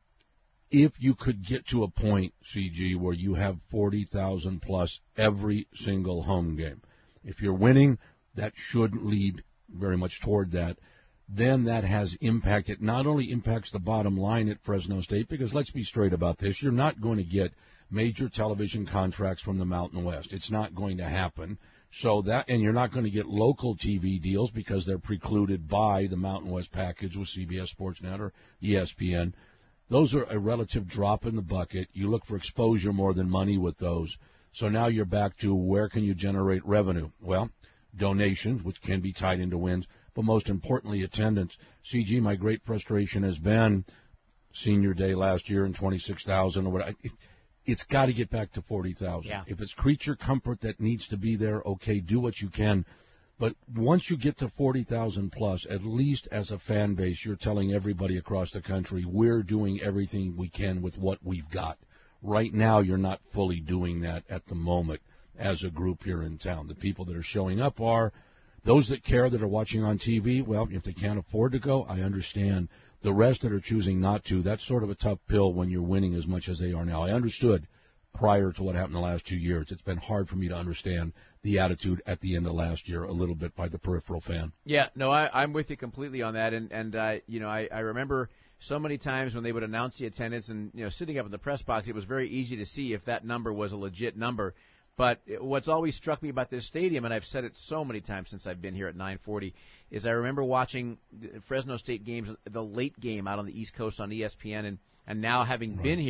if you could get to a point, C G, where you have forty thousand plus every single home game, if you're winning, that should lead very much toward that. Then that has impact. It not only impacts the bottom line at Fresno State, because let's be straight about this, you're not going to get major television contracts from the Mountain West. It's not going to happen. So that, and you're not going to get local T V deals because they're precluded by the Mountain West package with C B S Sportsnet or E S P N. Those are a relative drop in the bucket. You look for exposure more than money with those. So now you're back to where can you generate revenue? Well, donations, which can be tied into wins, but most importantly, attendance. C G, my great frustration has been senior day last year and twenty-six thousand or whatever. It, it's got to get back to forty thousand. Yeah. If it's creature comfort that needs to be there, okay, do what you can. But once you get to forty thousand plus, at least as a fan base, you're telling everybody across the country, we're doing everything we can with what we've got. Right now, you're not fully doing that at the moment as a group here in town. The people that are showing up are those that care, that are watching on T V. Well, if they can't afford to go, I understand. The rest that are choosing not to, that's sort of a tough pill when you're winning as much as they are now. I understood prior to what happened the last two years. It's been hard for me to understand the attitude at the end of last year a little bit by the peripheral fan. Yeah, no, I, I'm with you completely on that. And, and uh, you know, I, I remember so many times when they would announce the attendance and, you know, sitting up in the press box, it was very easy to see if that number was a legit number. But what's always struck me about this stadium, and I've said it so many times since I've been here at nine forty, is I remember watching Fresno State games, the late game out on the East Coast on E S P N, and, and now having right. been here,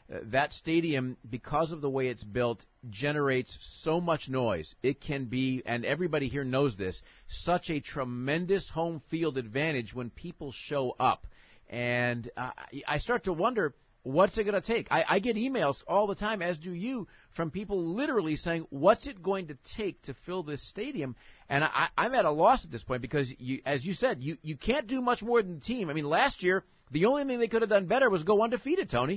uh, that stadium, because of the way it's built, generates so much noise. It can be, and everybody here knows this, such a tremendous home field advantage when people show up. And uh, I start to wonder, what's it going to take? I, I get emails all the time, as do you, from people literally saying, what's it going to take to fill this stadium? And I, I'm at a loss at this point because, you, as you said, you, you can't do much more than the team. I mean, last year, the only thing they could have done better was go undefeated, Tony.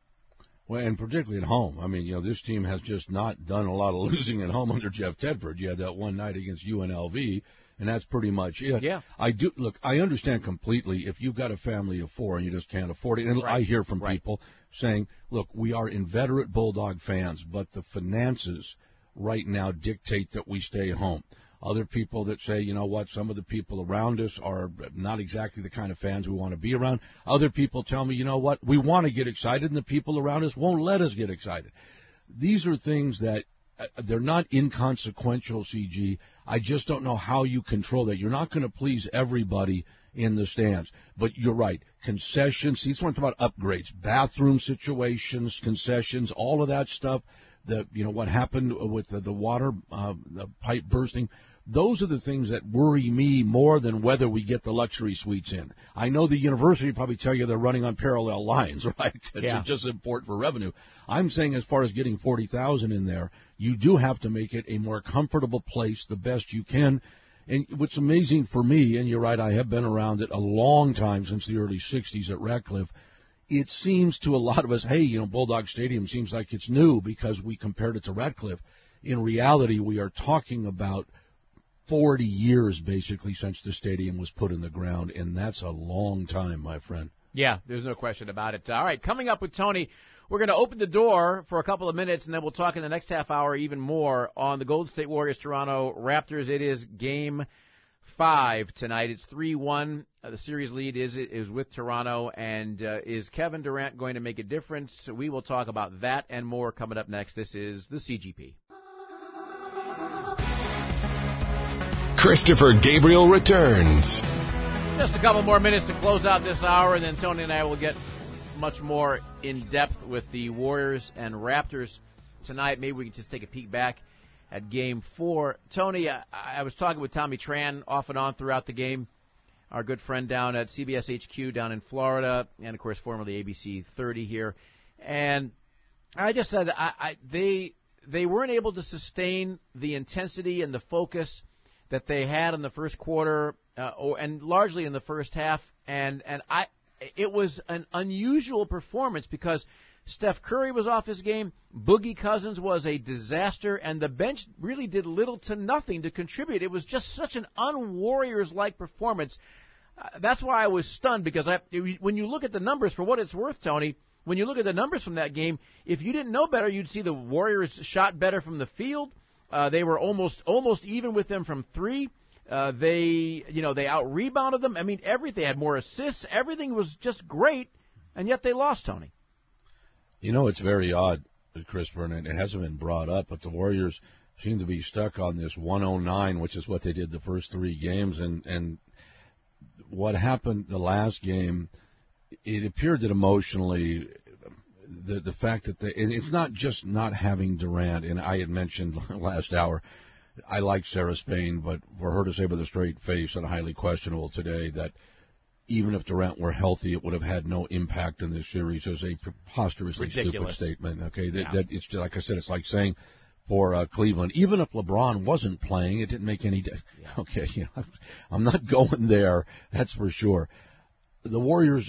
Well, and particularly at home. I mean, you know, this team has just not done a lot of losing at home under Jeff Tedford. You had that one night against U N L V, and that's pretty much it. Yeah. I do look. I understand completely if you've got a family of four and you just can't afford it. And right. I hear from right. people saying, "Look, we are inveterate Bulldog fans, but the finances right now dictate that we stay home." Other people that say, you know what, some of the people around us are not exactly the kind of fans we want to be around. Other people tell me, you know what, we want to get excited, and the people around us won't let us get excited. These are things that uh, they're not inconsequential, C G. I just don't know how you control that. You're not going to please everybody in the stands. But you're right. Concessions, see, it's what I'm talking about, upgrades, bathroom situations, concessions, all of that stuff. The, you know, what happened with the, the water, uh, the pipe bursting. Those are the things that worry me more than whether we get the luxury suites in. I know the university probably tell you they're running on parallel lines, right? It's yeah. just important for revenue. I'm saying as far as getting forty thousand in there, you do have to make it a more comfortable place, the best you can. And what's amazing for me, and you're right, I have been around it a long time, since the early sixties at Ratcliffe. It seems to a lot of us, hey, you know, Bulldog Stadium seems like it's new because we compared it to Ratcliffe. In reality, we are talking about forty years, basically, since the stadium was put in the ground, and that's a long time, my friend. Yeah, there's no question about it. All right, coming up with Tony, we're going to open the door for a couple of minutes, and then we'll talk in the next half hour even more on the Golden State Warriors Toronto Raptors. It is game five tonight. It's three one. Uh, the series lead is is with Toronto, and uh, is Kevin Durant going to make a difference? We will talk about that and more coming up next. This is the C G P. Christopher Gabriel returns. Just a couple more minutes to close out this hour, and then Tony and I will get much more in depth with the Warriors and Raptors tonight. Maybe we can just take a peek back at Game four. Tony, I, I was talking with Tommy Tran off and on throughout the game, our good friend down at C B S H Q down in Florida, and, of course, formerly A B C thirty here. And I just said I, I, they they weren't able to sustain the intensity and the focus that they had in the first quarter, uh, or, and largely in the first half. And, and I, it was an unusual performance because Steph Curry was off his game, Boogie Cousins was a disaster, and the bench really did little to nothing to contribute. It was just such an un-Warriors-like performance. Uh, that's why I was stunned, because I, when you look at the numbers, for what it's worth, Tony, when you look at the numbers from that game, if you didn't know better, you'd see the Warriors shot better from the field. Uh, they were almost almost even with them from three. Uh, they, you know, they out-rebounded them. I mean, everything. They had more assists. Everything was just great, and yet they lost, Tony. You know, it's very odd, Christopher, and it hasn't been brought up, but the Warriors seem to be stuck on this one oh nine, which is what they did the first three games. And, and what happened the last game, it appeared that emotionally, the the fact that they, it's not just not having Durant, and I had mentioned last hour, I like Sarah Spain, but for her to say with a straight face and highly questionable today that even if Durant were healthy, it would have had no impact in this series is a preposterously Ridiculous. stupid statement. Okay, that, Yeah. that it's just, like I said, it's like saying for uh, Cleveland, even if LeBron wasn't playing, it didn't make any. Di- Yeah. Okay, you know, I'm not going there. That's for sure. The Warriors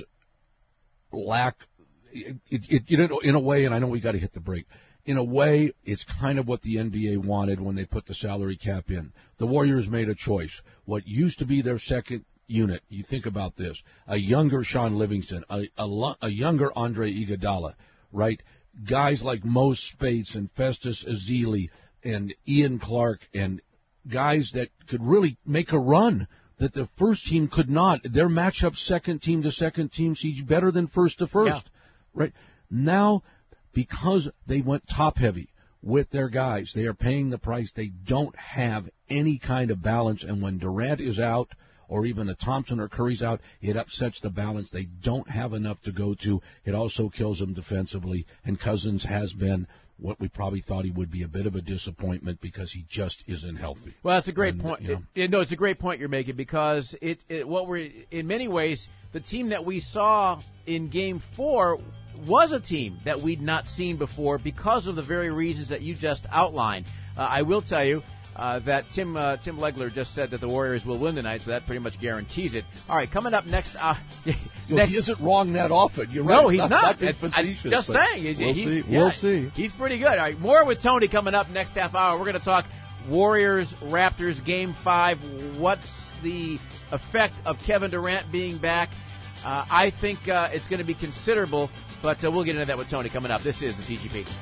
lack. It, it, it, in a way, and I know we got to hit the break. In a way, it's kind of what the N B A wanted when they put the salary cap in. The Warriors made a choice. What used to be their second unit, you think about this, a younger Sean Livingston, a, a, a younger Andre Iguodala, right? Guys like Mo Spates and Festus Ezeli and Ian Clark and guys that could really make a run that the first team could not. Their matchup second team to second team siege better than first to first. Yeah. Right now, because they went top heavy with their guys, they are paying the price. They don't have any kind of balance, and when Durant is out, or even a Thompson or Curry's out, it upsets the balance. They don't have enough to go to. It also kills them defensively, and Cousins has been what we probably thought he would be, a bit of a disappointment because he just isn't healthy. Well, that's a great and, point. You know, it, it, no, it's a great point you're making because it, it what we're in many ways the team that we saw in Game Four was a team that we'd not seen before because of the very reasons that you just outlined. Uh, I will tell you uh, that Tim uh, Tim Legler just said that the Warriors will win tonight, so that pretty much guarantees it. All right, coming up next. Uh, you know, next he isn't wrong that often. You're no, right. he's not. not. not I'm just saying. He's, we'll he's, see. Yeah, we'll see. He's pretty good. All right, more with Tony coming up next half hour. We're going to talk Warriors Raptors Game Five. What's the effect of Kevin Durant being back? Uh, I think uh, it's going to be considerable, but uh, we'll get into that with Tony coming up. This is the C G P.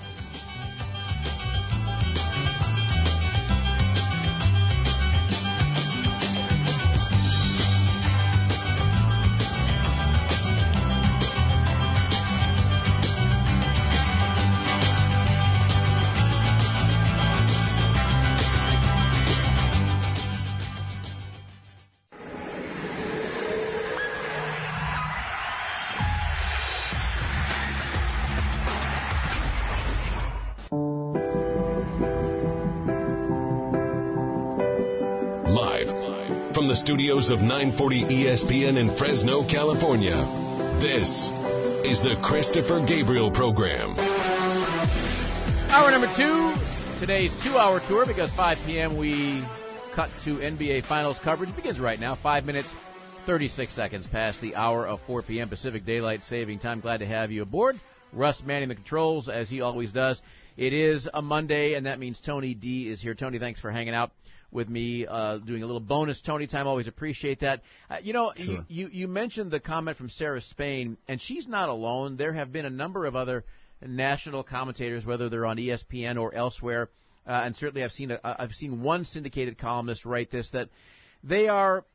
The studios of nine forty E S P N in Fresno, California. This is the Christopher Gabriel Program. Hour number two, today's two-hour tour, because five p.m. we cut to N B A Finals coverage. It begins right now, five minutes, thirty-six seconds past the hour of four p.m. Pacific Daylight Saving Time. Glad to have you aboard. Russ manning the controls, as he always does. It is a Monday, and that means Tony D is here. Tony, thanks for hanging out with me, uh, doing a little bonus Tony time. Always appreciate that. Uh, you know, sure. you, you, you mentioned the comment from Sarah Spain, and she's not alone. There have been a number of other national commentators, whether they're on E S P N or elsewhere, uh, and certainly I've seen a, I've seen one syndicated columnist write this, that they are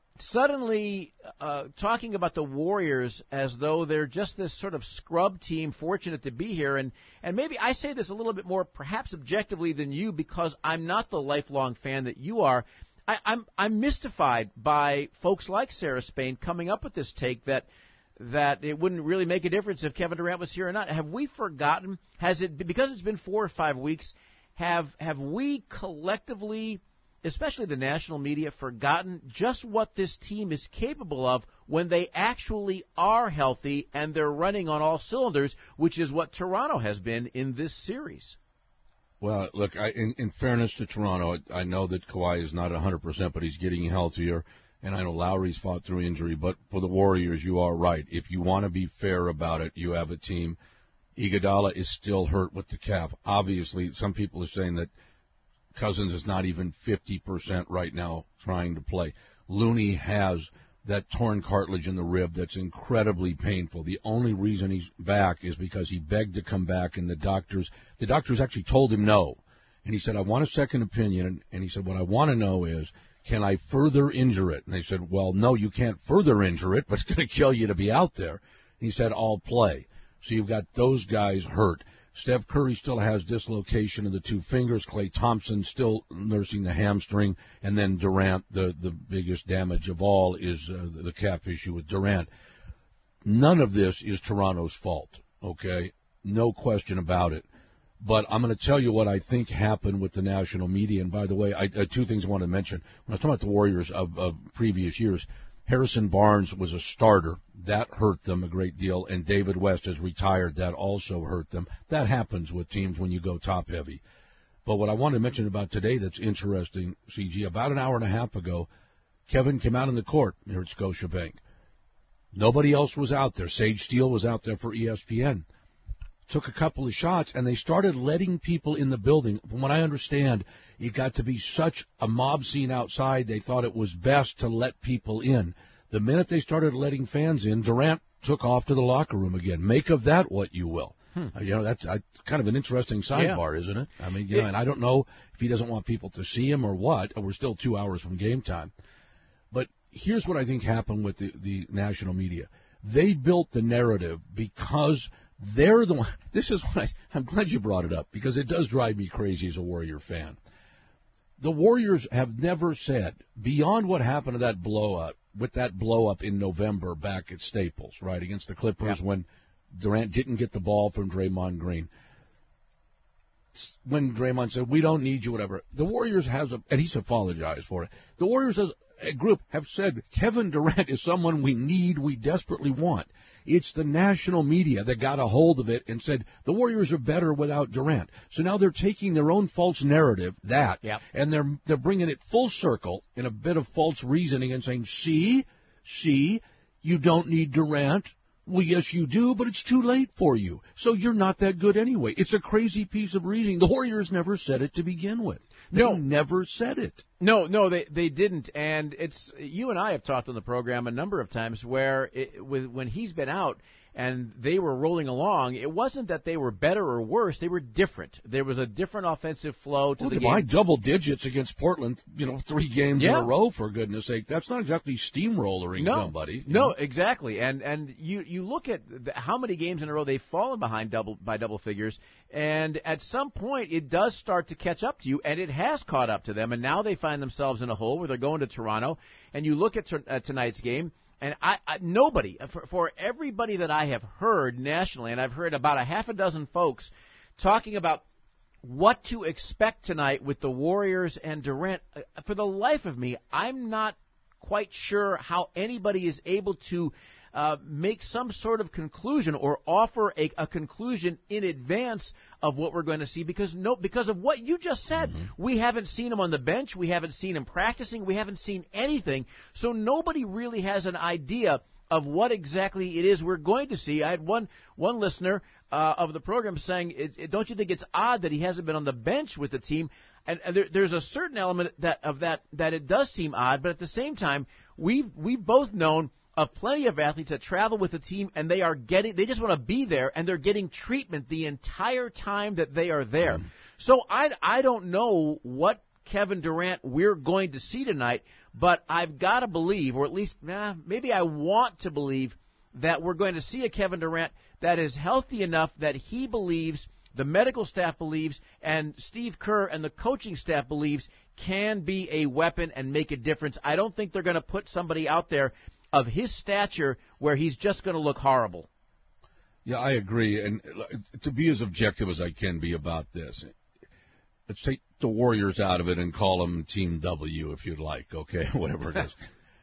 suddenly uh, talking about the Warriors as though they're just this sort of scrub team, fortunate to be here. And, and maybe I say this a little bit more perhaps objectively than you, because I'm not the lifelong fan that you are. I, I'm, I'm mystified by folks like Sarah Spain coming up with this take that that it wouldn't really make a difference if Kevin Durant was here or not. Have we forgotten? Has it, because it's been four or five weeks, have have we collectively, especially the national media, forgotten just what this team is capable of when they actually are healthy and they're running on all cylinders, which is what Toronto has been in this series? Well, look, I, in, in fairness to Toronto, I, I know that Kawhi is not one hundred percent, but he's getting healthier, and I know Lowry's fought through injury. But for the Warriors, you are right. If you want to be fair about it, you have a team. Iguodala is still hurt with the calf. Obviously, some people are saying that Cousins is not even fifty percent right now trying to play. Looney has that torn cartilage in the rib that's incredibly painful. The only reason he's back is because he begged to come back, and the doctors the doctors actually told him no. And he said, I want a second opinion. And he said, what I want to know is, can I further injure it? And they said, well, no, you can't further injure it, but it's going to kill you to be out there. And he said, I'll play. So you've got those guys hurt. Steph Curry still has dislocation of the two fingers. Klay Thompson still nursing the hamstring. And then Durant, the, the biggest damage of all is uh, the calf issue with Durant. None of this is Toronto's fault, okay? No question about it. But I'm going to tell you what I think happened with the national media. And by the way, I, uh, two things I want to mention. When I was talking about the Warriors of, of previous years, Harrison Barnes was a starter. That hurt them a great deal. And David West has retired. That also hurt them. That happens with teams when you go top-heavy. But what I want to mention about today that's interesting, C G, about an hour and a half ago, Kevin came out on the court here at Scotiabank. Nobody else was out there. Sage Steele was out there for E S P N. Took a couple of shots, and they started letting people in the building. From what I understand, it got to be such a mob scene outside, they thought it was best to let people in. The minute they started letting fans in, Durant took off to the locker room again. Make of that what you will. Hmm. Uh, you know, that's uh, kind of an interesting sidebar, yeah. Isn't it? I mean, you know, and I don't know if he doesn't want people to see him or what. We're still two hours from game time. But here's what I think happened with the, the national media. They built the narrative because they're the one. This is what I, I'm glad you brought it up, because it does drive me crazy as a Warrior fan. The Warriors have never said, beyond what happened to that blowout, with that blow-up in November back at Staples, right, against the Clippers yeah. when Durant didn't get the ball from Draymond Green. When Draymond said, we don't need you, whatever. The Warriors has, a, and he's apologized for it. The Warriors as a group have said, Kevin Durant is someone we need, we desperately want. It's the national media that got a hold of it and said, the Warriors are better without Durant. So now they're taking their own false narrative, that, yep. and they're they're bringing it full circle in a bit of false reasoning and saying, see, see, you don't need Durant. Well, yes, you do, but it's too late for you. So you're not that good anyway. It's a crazy piece of reasoning. The Warriors never said it to begin with. They no. never said it. No, no, they they didn't. And it's you and I have talked on the program a number of times where it, with, when he's been out and they were rolling along, it wasn't that they were better or worse. They were different. There was a different offensive flow to well, the game. My game. double digits against Portland, you know, three games yeah. in a row, for goodness sake. That's not exactly steamrollering no. somebody. No, know? exactly. And and you, you look at the, how many games in a row they've fallen behind double by double figures, and at some point it does start to catch up to you, and it has caught up to them, and now they find themselves in a hole where they're going to Toronto, and you look at t- uh, tonight's game, and I, I nobody, for, for everybody that I have heard nationally, and I've heard about a half a dozen folks talking about what to expect tonight with the Warriors and Durant. Uh, for the life of me, I'm not quite sure how anybody is able to uh, make some sort of conclusion or offer a, a conclusion in advance of what we're going to see, because no, because of what you just said. Mm-hmm. We haven't seen him on the bench. We haven't seen him practicing. We haven't seen anything. So nobody really has an idea of what exactly it is we're going to see. I had one one listener uh, of the program saying, it, it, don't you think it's odd that he hasn't been on the bench with the team? And, and there, there's a certain element that of that that it does seem odd, but at the same time, we've we've both known of plenty of athletes that travel with the team, and they are getting they just want to be there, and they're getting treatment the entire time that they are there. Mm. So I I don't know what Kevin Durant we're going to see tonight, but I've got to believe, or at least eh, maybe I want to believe, that we're going to see a Kevin Durant that is healthy enough that he believes, the medical staff believes, and Steve Kerr and the coaching staff believes can be a weapon and make a difference. I don't think they're going to put somebody out there of his stature where he's just going to look horrible. Yeah, I agree. And to be as objective as I can be about this, let's take the Warriors out of it and call them Team W if you'd like, okay, whatever it is.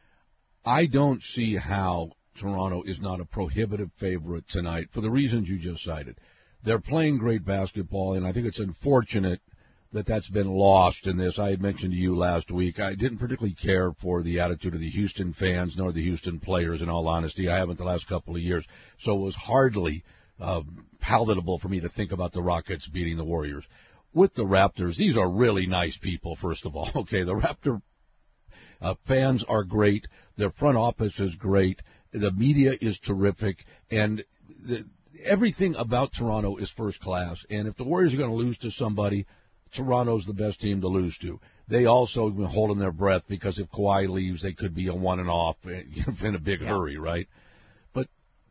I don't see how Toronto is not a prohibitive favorite tonight for the reasons you just cited. They're playing great basketball, and I think it's unfortunate that that's been lost in this. I had mentioned to you last week, I didn't particularly care for the attitude of the Houston fans nor the Houston players, in all honesty. I haven't the last couple of years. So it was hardly uh, palatable for me to think about the Rockets beating the Warriors. With the Raptors, these are really nice people, first of all. Okay, the Raptor uh, fans are great. Their front office is great. The media is terrific. And the, everything about Toronto is first class. And if the Warriors are going to lose to somebody, Toronto's the best team to lose to. They also have been holding their breath because if Kawhi leaves, they could be a one and off in a big yeah. hurry, right? But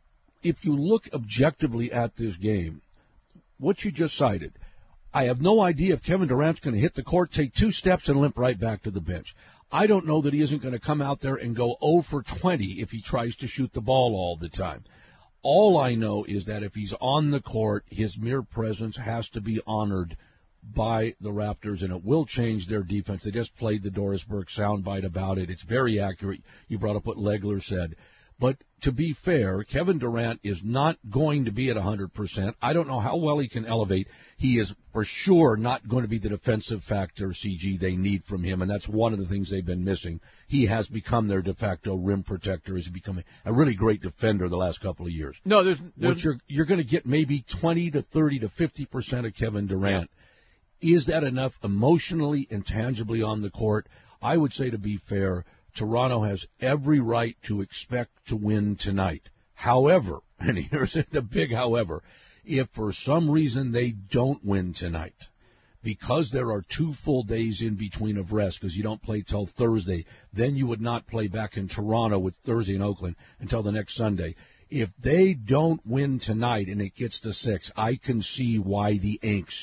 if you look objectively at this game, what you just cited, I have no idea if Kevin Durant's going to hit the court, take two steps, and limp right back to the bench. I don't know that he isn't going to come out there and go zero for twenty if he tries to shoot the ball all the time. All I know is that if he's on the court, his mere presence has to be honored by the Raptors, and it will change their defense. They just played the Doris Burke soundbite about it. It's very accurate. You brought up what Legler said. But to be fair, Kevin Durant is not going to be at one hundred percent. I don't know how well he can elevate. He is for sure not going to be the defensive factor, C G, they need from him, and that's one of the things they've been missing. He has become their de facto rim protector. He's become a really great defender the last couple of years. No, there's... there's... What you're, you're going to get maybe twenty to thirty to fifty percent of Kevin Durant. Is that enough emotionally and tangibly on the court? I would say, to be fair, Toronto has every right to expect to win tonight. However, and here's the big however, if for some reason they don't win tonight, because there are two full days in between of rest, because you don't play till Thursday, then you would not play back in Toronto with Thursday in Oakland until the next Sunday. If they don't win tonight and it gets to six, I can see why the angst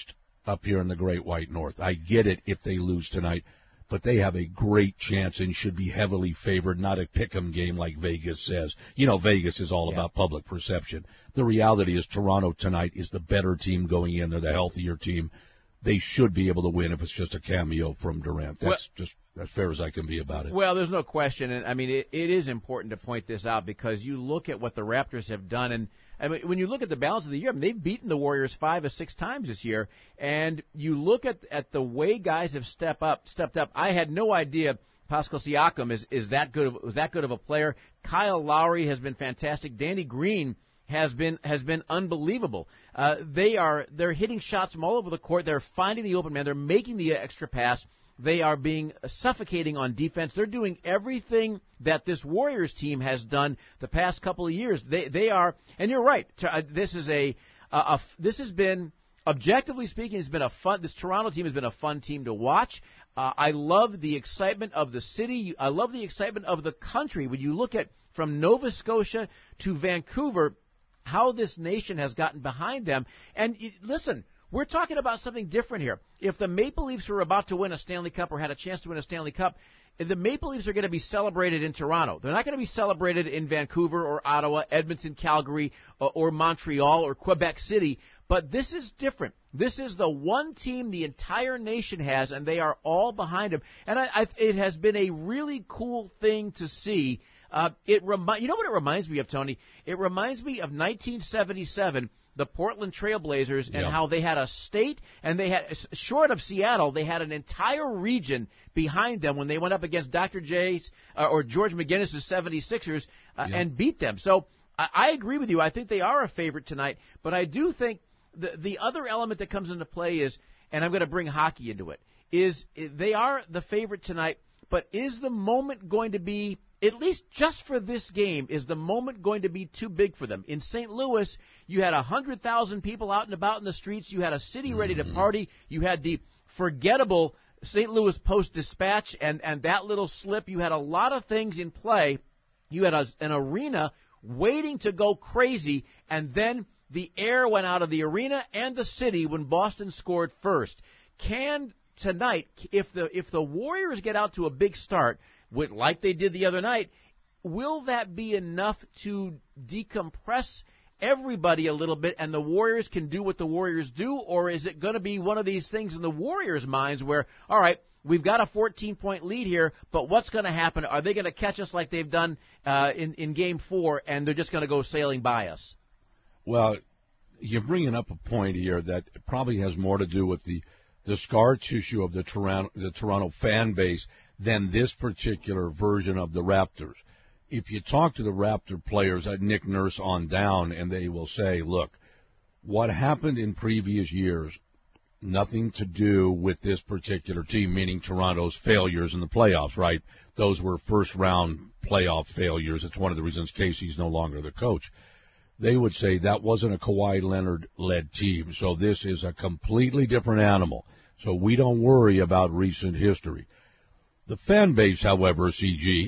up here in the Great White North. I get it if they lose tonight, but they have a great chance and should be heavily favored, not a pick'em game like Vegas says. You know, Vegas is all yeah. about public perception. The reality is Toronto tonight is the better team going in. They're the healthier team. They should be able to win if it's just a cameo from Durant. That's well, just as fair as I can be about it. Well, there's no question. And, I mean, it, it is important to point this out because you look at what the Raptors have done. And, I mean, when you look at the balance of the year, I mean, they've beaten the Warriors five or six times this year. And you look at at the way guys have stepped up, stepped up. I had no idea Pascal Siakam is, is that good of, was that good of a player. Kyle Lowry has been fantastic. Danny Green has been has been unbelievable. Uh, they are they're hitting shots from all over the court. They're finding the open man. They're making the extra pass. They are being suffocating on defense. They're doing everything that this Warriors team has done the past couple of years. They they are, and you're right. This is a, a, a this has been, objectively speaking, has been a fun. This Toronto team has been a fun team to watch. Uh, I love the excitement of the city. I love the excitement of the country. When you look at from Nova Scotia to Vancouver, how this nation has gotten behind them. And listen, we're talking about something different here. If the Maple Leafs were about to win a Stanley Cup or had a chance to win a Stanley Cup, the Maple Leafs are going to be celebrated in Toronto. They're not going to be celebrated in Vancouver or Ottawa, Edmonton, Calgary, or, or Montreal or Quebec City. But this is different. This is the one team the entire nation has, and they are all behind them. And I, I, it has been a really cool thing to see. Uh, it remi- You know what it reminds me of, Tony? It reminds me of nineteen seventy-seven, the Portland Trailblazers, and yeah. how they had a state, and they had, short of Seattle, they had an entire region behind them when they went up against Doctor J's uh, or George McGinnis' seventy-sixers uh, yeah. and beat them. So I, I agree with you. I think they are a favorite tonight, but I do think the the other element that comes into play is, and I'm going to bring hockey into it, is they are the favorite tonight, but is the moment going to be, at least just for this game, is the moment going to be too big for them? In Saint Louis, you had one hundred thousand people out and about in the streets. You had a city ready to party. You had the forgettable Saint Louis Post-Dispatch and, and that little slip. You had a lot of things in play. You had a, an arena waiting to go crazy, and then the air went out of the arena and the city when Boston scored first. Can tonight, if the if the Warriors get out to a big start, with, like they did the other night, will that be enough to decompress everybody a little bit and the Warriors can do what the Warriors do? Or is it going to be one of these things in the Warriors' minds where, all right, we've got a fourteen-point lead here, but what's going to happen? Are they going to catch us like they've done uh, in, in Game four, and they're just going to go sailing by us? Well, you're bringing up a point here that probably has more to do with the, the scar tissue of the Toronto, the Toronto fan base than this particular version of the Raptors. If you talk to the Raptor players at Nick Nurse on down, and they will say, look, what happened in previous years, nothing to do with this particular team, meaning Toronto's failures in the playoffs, right? Those were first-round playoff failures. It's one of the reasons Casey's no longer the coach. They would say that wasn't a Kawhi Leonard-led team, so this is a completely different animal. So we don't worry about recent history. The fan base, however, C G,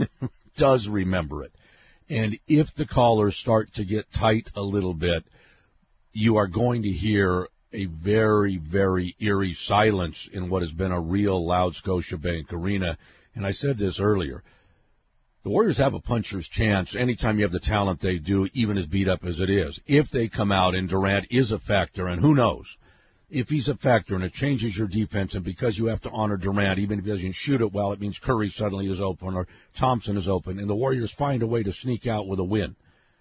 does remember it. And if the callers start to get tight a little bit, you are going to hear a very, very eerie silence in what has been a real loud Scotiabank Arena. And I said this earlier. The Warriors have a puncher's chance anytime you have the talent they do, even as beat up as it is. If they come out and Durant is a factor, and who knows, if he's a factor and it changes your defense, and because you have to honor Durant, even if he doesn't shoot it well, it means Curry suddenly is open or Thompson is open, and the Warriors find a way to sneak out with a win.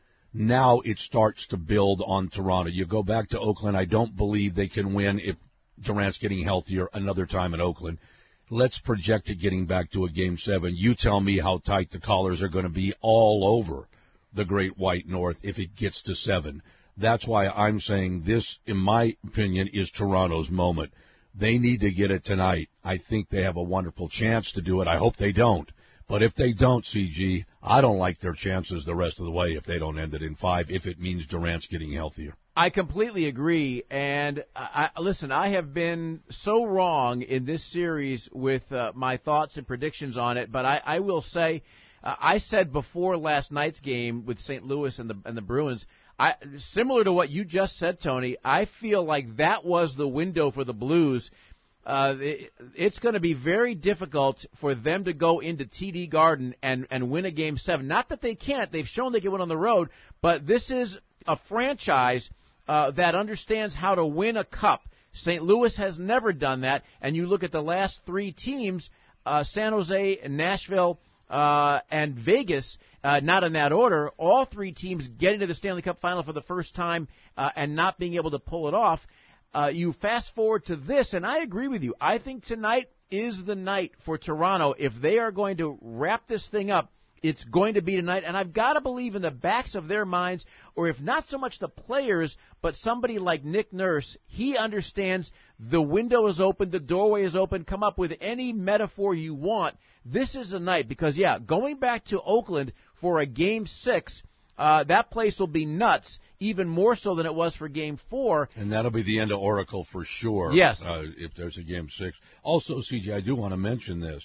Now it starts to build on Toronto. You go back to Oakland, I don't believe they can win if Durant's getting healthier another time in Oakland. Let's project it getting back to a Game seven. You tell me how tight the collars are going to be all over the Great White North if it gets to seven. That's why I'm saying this, in my opinion, is Toronto's moment. They need to get it tonight. I think they have a wonderful chance to do it. I hope they don't. But if they don't, C G, I don't like their chances the rest of the way if they don't end it in five, if it means Durant's getting healthier. I completely agree. And I, I, listen, I have been so wrong in this series with uh, my thoughts and predictions on it. But I, I will say, uh, I said before last night's game with Saint Louis and the and the Bruins, I, similar to what you just said, Tony, I feel like that was the window for the Blues. Uh, it, it's going to be very difficult for them to go into T D Garden and, and win a Game seven. Not that they can't. They've shown they can win on the road, but this is a franchise uh, that understands how to win a cup. Saint Louis has never done that, and you look at the last three teams, uh, San Jose, Nashville, uh, and Vegas, uh, not in that order, all three teams getting to the Stanley Cup final for the first time uh, and not being able to pull it off. Uh, you fast forward to this, and I agree with you. I think tonight is the night for Toronto. If they are going to wrap this thing up, it's going to be tonight, and I've got to believe in the backs of their minds, or if not so much the players, but somebody like Nick Nurse, he understands the window is open, the doorway is open, come up with any metaphor you want. This is a night, because, yeah, going back to Oakland for a Game six, uh, that place will be nuts, even more so than it was for Game four. And that'll be the end of Oracle for sure. Yes. Uh, if there's a Game six. Also, C J, I do want to mention this.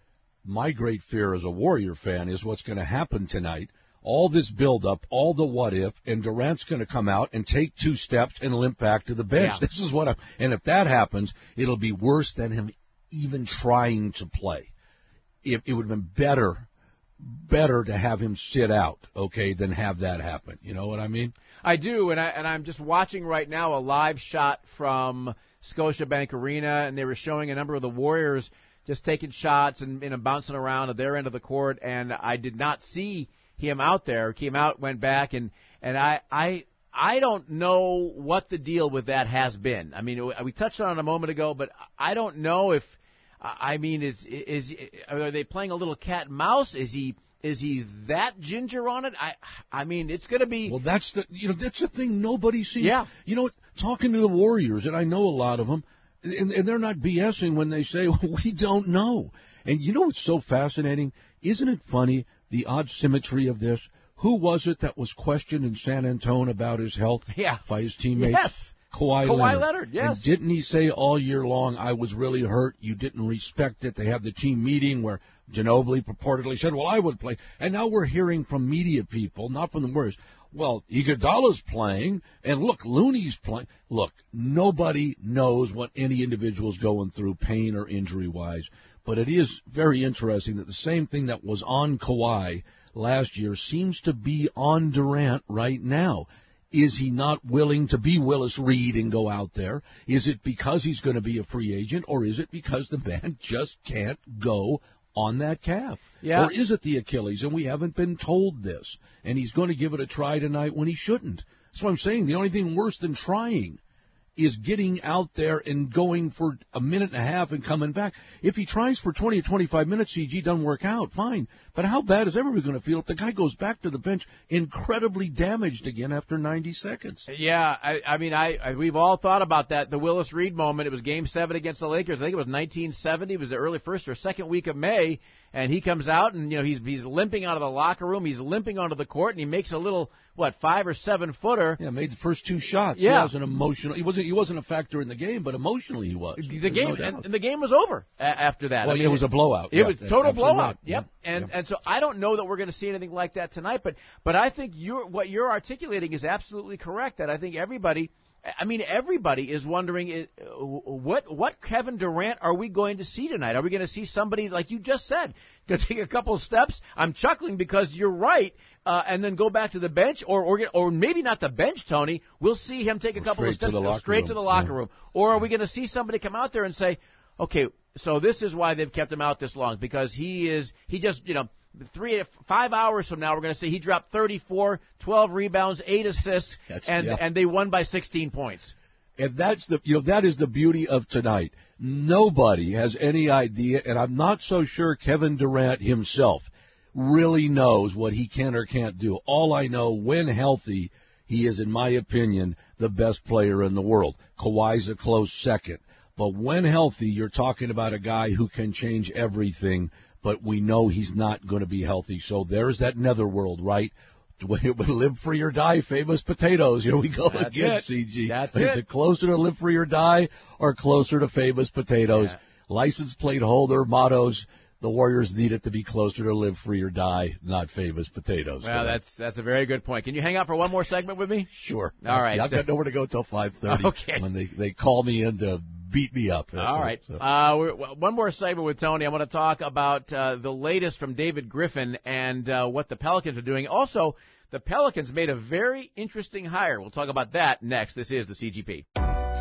My great fear as a Warrior fan is what's going to happen tonight. All this build-up, all the what-if, and Durant's going to come out and take two steps and limp back to the bench. Yeah. This is what I'm, and if that happens, it'll be worse than him even trying to play. It, it would have been better, better to have him sit out, okay, than have that happen. You know what I mean? I do, and, I, and I'm just watching right now a live shot from Scotiabank Arena, and they were showing a number of the Warriors just taking shots and, and bouncing around at their end of the court, and I did not see him out there. Came out, went back, and and I I I don't know what the deal with that has been. I mean, we touched on it a moment ago, but I don't know if I mean is is are they playing a little cat and mouse? Is he is he that ginger on it? I I mean, it's going to be. Well, that's the you know that's the thing nobody sees. Yeah. You know, talking to the Warriors, and I know a lot of them. And, and they're not BSing when they say, we don't know. And you know what's so fascinating? Isn't it funny, the odd symmetry of this? Who was it that was questioned in San Antonio about his health yeah. by his teammates? Yes. Kawhi, Kawhi Leonard. Leonard, yes. And didn't he say all year long, I was really hurt, you didn't respect it? They had the team meeting where Ginobili purportedly said, well, I would play. And now we're hearing from media people, not from the Warriors, well, Iguodala's playing, and look, Looney's playing. Look, nobody knows what any individual's going through, pain or injury-wise, but it is very interesting that the same thing that was on Kawhi last year seems to be on Durant right now. Is he not willing to be Willis Reed and go out there? Is it because he's going to be a free agent, or is it because the man just can't go on that calf? Yeah. Or is it the Achilles, and we haven't been told this, and he's going to give it a try tonight when he shouldn't? That's what I'm saying. The only thing worse than trying is getting out there and going for a minute and a half and coming back. If he tries for twenty or twenty-five minutes, C G doesn't work out, fine. But how bad is everybody going to feel if the guy goes back to the bench incredibly damaged again after ninety seconds? Yeah, I, I mean, I, I we've all thought about that. The Willis Reed moment. It was Game Seven against the Lakers. I think it was nineteen seventy. It was the early first or second week of May, and he comes out and you know he's he's limping out of the locker room. He's limping onto the court, and he makes a little what five or seven footer. Yeah, made the first two shots. Yeah, he wasn't emotional. He wasn't. He wasn't a factor in the game, but emotionally he was. The There's game no doubt. and, and the game was over a- after that. Well, I mean, it was a blowout. It yeah, was total blowout. Right. Yep. Yeah. And yeah. and so I don't know that we're going to see anything like that tonight, but but I think you're what you're articulating is absolutely correct. That I think everybody, I mean everybody is wondering uh, what what Kevin Durant are we going to see tonight? Are we going to see somebody like you just said, going to take a couple of steps? I'm chuckling because you're right, uh, and then go back to the bench, or or or maybe not the bench, Tony. We'll see him take a Or couple of straight steps to the locker straight room. to the locker Yeah. room, or are we going to see somebody come out there and say, okay, so this is why they've kept him out this long, because he is he just you know. Three, five hours from now, we're going to say he dropped thirty-four, twelve rebounds, eight assists, That's- and yeah. and they won by sixteen points. And that's the you know that is the beauty of tonight. Nobody has any idea, and I'm not so sure Kevin Durant himself really knows what he can or can't do. All I know, when healthy, he is, in my opinion, the best player in the world. Kawhi's a close second. But when healthy, you're talking about a guy who can change everything, but we know he's not going to be healthy. So there's that netherworld, right? Live free or die, famous potatoes. Here we go That's again, it. C G. That's Is it. it closer to live free or die or closer to famous potatoes? Yeah. License plate holder, mottos. the Warriors need it to be closer to live free or die, not famous potatoes. Well, so that's that's a very good point. Can you hang out for one more segment with me? Sure. All right. I've got nowhere to go until five thirty. Okay. When they, they call me in to beat me up. All so, right. So. Uh, we're, one more segment with Tony. I want to talk about uh, the latest from David Griffin and uh, what the Pelicans are doing. Also, the Pelicans made a very interesting hire. We'll talk about that next. This is the C G P.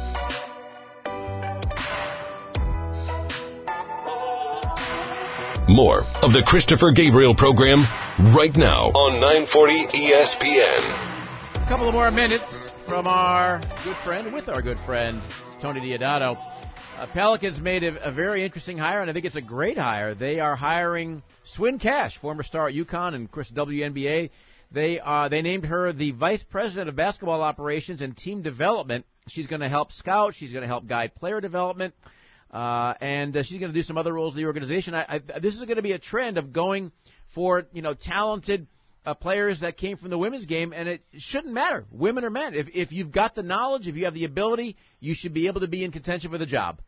More of the Christopher Gabriel program right now on nine forty E S P N. A couple of more minutes from our good friend, with our good friend, Tony Diodato. Uh, Pelicans made a, a very interesting hire, and I think it's a great hire. They are hiring Swin Cash, former star at UConn and, of course, W N B A. They uh, they named her the Vice President of Basketball Operations and Team Development. She's going to help scout. She's going to help guide player development. Uh, and uh, she's going to do some other roles in the organization. I, I, this is going to be a trend of going for, you know, talented uh, players that came from the women's game, and it shouldn't matter, women or men. If if you've got the knowledge, if you have the ability, you should be able to be in contention for the job.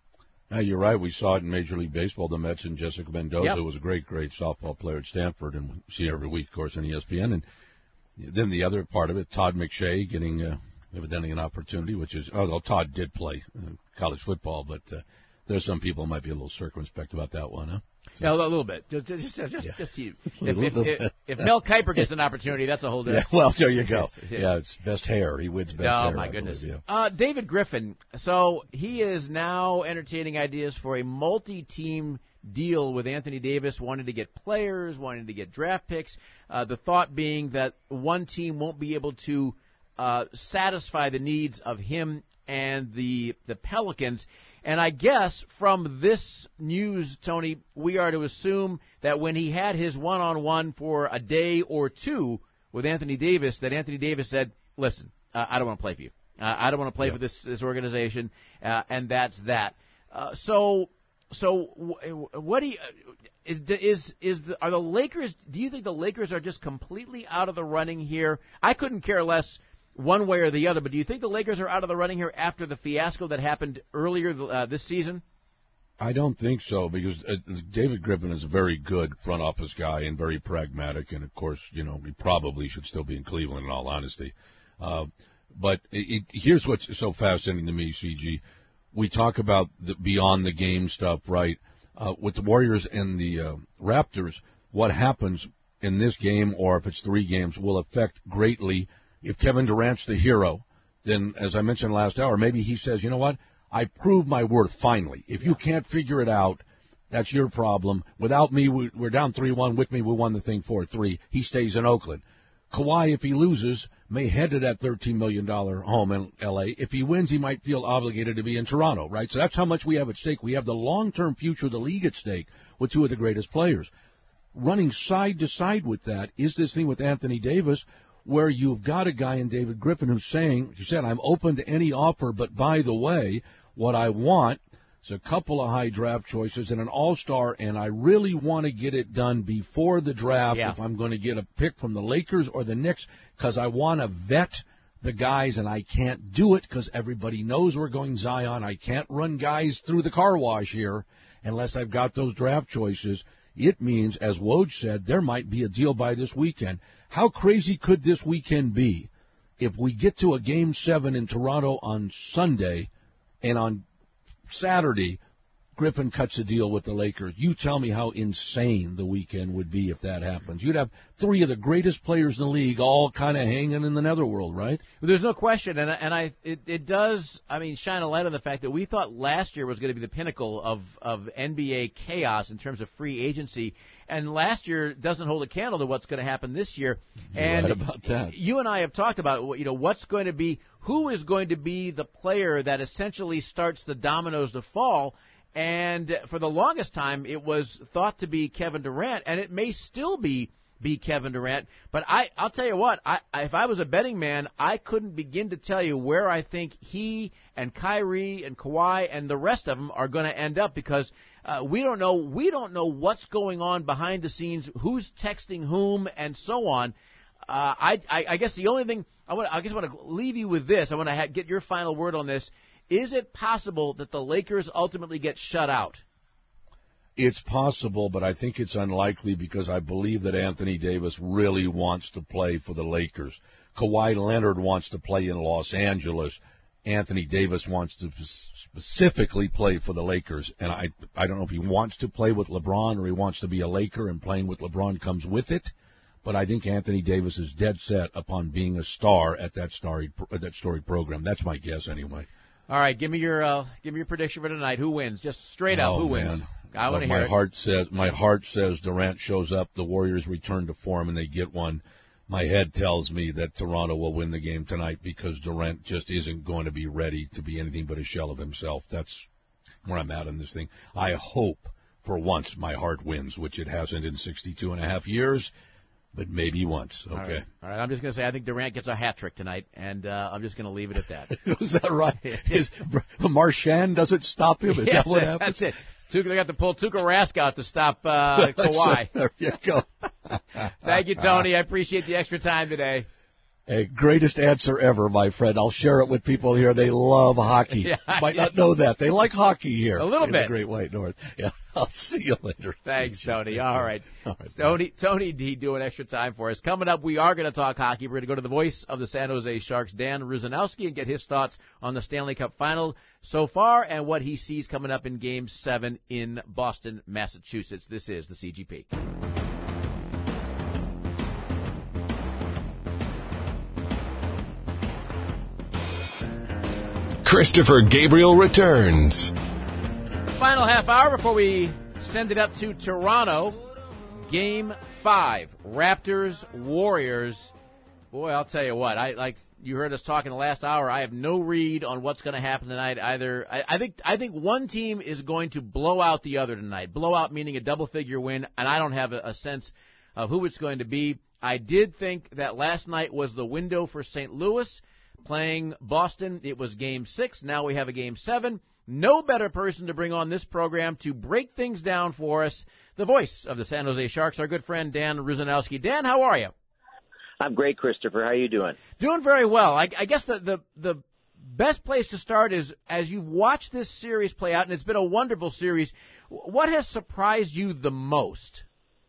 Uh, you're right. We saw it in Major League Baseball. The Mets and Jessica Mendoza Yep. was a great, great softball player at Stanford, and we see her every week, of course, on E S P N. And then the other part of it, Todd McShay getting uh, evidently an opportunity, which is, although Todd did play uh, college football, but uh, there's some people who might be a little circumspect about that one, huh? So, Yeah, a little bit. Just, just, just, Yeah. just to you. A If, little if, bit. if, if Mel Kiper gets an opportunity, that's a whole yeah, different. well, there you go. Yes, Yeah, it's best hair. He wins best Oh, hair. my I goodness. believe, yeah. Uh, David Griffin. So he is now entertaining ideas for a multi-team deal with Anthony Davis, wanting to get players, wanting to get draft picks. Uh, the thought being that one team won't be able to uh, satisfy the needs of him and the the Pelicans. And I guess from this news, Tony, we are to assume that when he had his one-on-one for a day or two with Anthony Davis, that Anthony Davis said, listen, uh, I don't want to play for you. Uh, I don't want to play yeah. for this this organization, uh, and that's that. Uh, so, so w- what do you, is is is the, are the Lakers? Do you think the Lakers are just completely out of the running here? I couldn't care less one way or the other, but do you think the Lakers are out of the running here after the fiasco that happened earlier uh, this season? I don't think so, because uh, David Griffin is a very good front office guy and very pragmatic, and of course, you know, he probably should still be in Cleveland in all honesty. Uh, but it, it, here's what's so fascinating to me, C G. We talk about the beyond the game stuff, right? Uh, with the Warriors and the uh, Raptors, what happens in this game, or if it's three games, will affect greatly. If Kevin Durant's the hero, then, as I mentioned last hour, maybe he says, you know what, I proved my worth finally. If you can't figure it out, that's your problem. Without me, we're down three one. With me, we won the thing four three. He stays in Oakland. Kawhi, if he loses, may head to that thirteen million dollars home in L A. If he wins, he might feel obligated to be in Toronto, right? So that's how much we have at stake. We have the long-term future of the league at stake with two of the greatest players. Running side to side with that is this thing with Anthony Davis, where you've got a guy in David Griffin who's saying, you said, I'm open to any offer, but by the way, what I want is a couple of high draft choices and an all-star, and I really want to get it done before the draft yeah. if I'm going to get a pick from the Lakers or the Knicks, because I want to vet the guys, and I can't do it because everybody knows we're going Zion. I can't run guys through the car wash here unless I've got those draft choices. It means, as Woj said, there might be a deal by this weekend. How crazy could this weekend be if we get to a Game seven in Toronto on Sunday and on Saturday Griffin cuts a deal with the Lakers? You tell me how insane the weekend would be if that happens. You'd have three of the greatest players in the league all kind of hanging in the netherworld, right? Well, there's no question, and and I it, it does. I mean, shine a light on the fact that we thought last year was going to be the pinnacle of of N B A chaos in terms of free agency, and last year doesn't hold a candle to what's going to happen this year. You're and right about that. You and I have talked about, you know, what's going to be, who is going to be the player that essentially starts the dominoes to fall. And for the longest time, it was thought to be Kevin Durant, and it may still be be Kevin Durant. But I, I'll tell you what, I, if I was a betting man, I couldn't begin to tell you where I think he and Kyrie and Kawhi and the rest of them are going to end up, because uh, we don't know we don't know what's going on behind the scenes, who's texting whom, and so on. Uh, I, I, I guess the only thing I want, I guess I want to leave you with this. I want to ha- get your final word on this. Is it possible that the Lakers ultimately get shut out? It's possible, but I think it's unlikely because I believe that Anthony Davis really wants to play for the Lakers. Kawhi Leonard wants to play in Los Angeles. Anthony Davis wants to specifically play for the Lakers, and I I don't know if he wants to play with LeBron or he wants to be a Laker and playing with LeBron comes with it, but I think Anthony Davis is dead set upon being a star at that storied, that storied program. That's my guess anyway. All right, give me your uh, give me your prediction for tonight. Who wins? Just straight up, oh, who man. wins? I want to my hear it. heart says my heart says Durant shows up, the Warriors return to form, and they get one. My head tells me that Toronto will win the game tonight because Durant just isn't going to be ready to be anything but a shell of himself. That's where I'm at on this thing. I hope for once my heart wins, which it hasn't in sixty-two and a half years, but maybe once. Okay. All right, All right. I'm just going to say I think Durant gets a hat trick tonight, and uh, I'm just going to leave it at that. Is that right? Is Marchand doesn't stop him? Is yes, that what happens? That's it. Tuukka, they got to pull Tuukka Rask out to stop uh, Kawhi. There you go. Thank you, Tony. I appreciate the extra time today. Hey, greatest answer ever, my friend. I'll share it with people here. They love hockey. Yeah, Might yeah. not know that. They like hockey here. A little in bit. the Great White North. Yeah, I'll see you later. Thanks, See you, Tony. see you. All right. All right. Tony, Tony D doing extra time for us. Coming up, we are going to talk hockey. We're going to go to the voice of the San Jose Sharks, Dan Rusanowski, and get his thoughts on the Stanley Cup final so far and what he sees coming up in Game seven in Boston, Massachusetts. This is the C G P. Christopher Gabriel returns. Final half hour before we send it up to Toronto. Game five, Raptors, Warriors. Boy, I'll tell you what, I like you heard us talk in the last hour. I have no read on what's going to happen tonight either. I, I think I think one team is going to blow out the other tonight. Blow out meaning a double-figure win, and I don't have a, a sense of who it's going to be. I did think that last night was the window for Saint Louis. Playing Boston, it was Game six. Now we have a Game seven. No better person to bring on this program to break things down for us, the voice of the San Jose Sharks, our good friend Dan Rusanowski. Dan, how are you? I'm great, Christopher. How are you doing? Doing very well. I, I guess the, the, the best place to start is, as you've watched this series play out, and it's been a wonderful series, what has surprised you the most?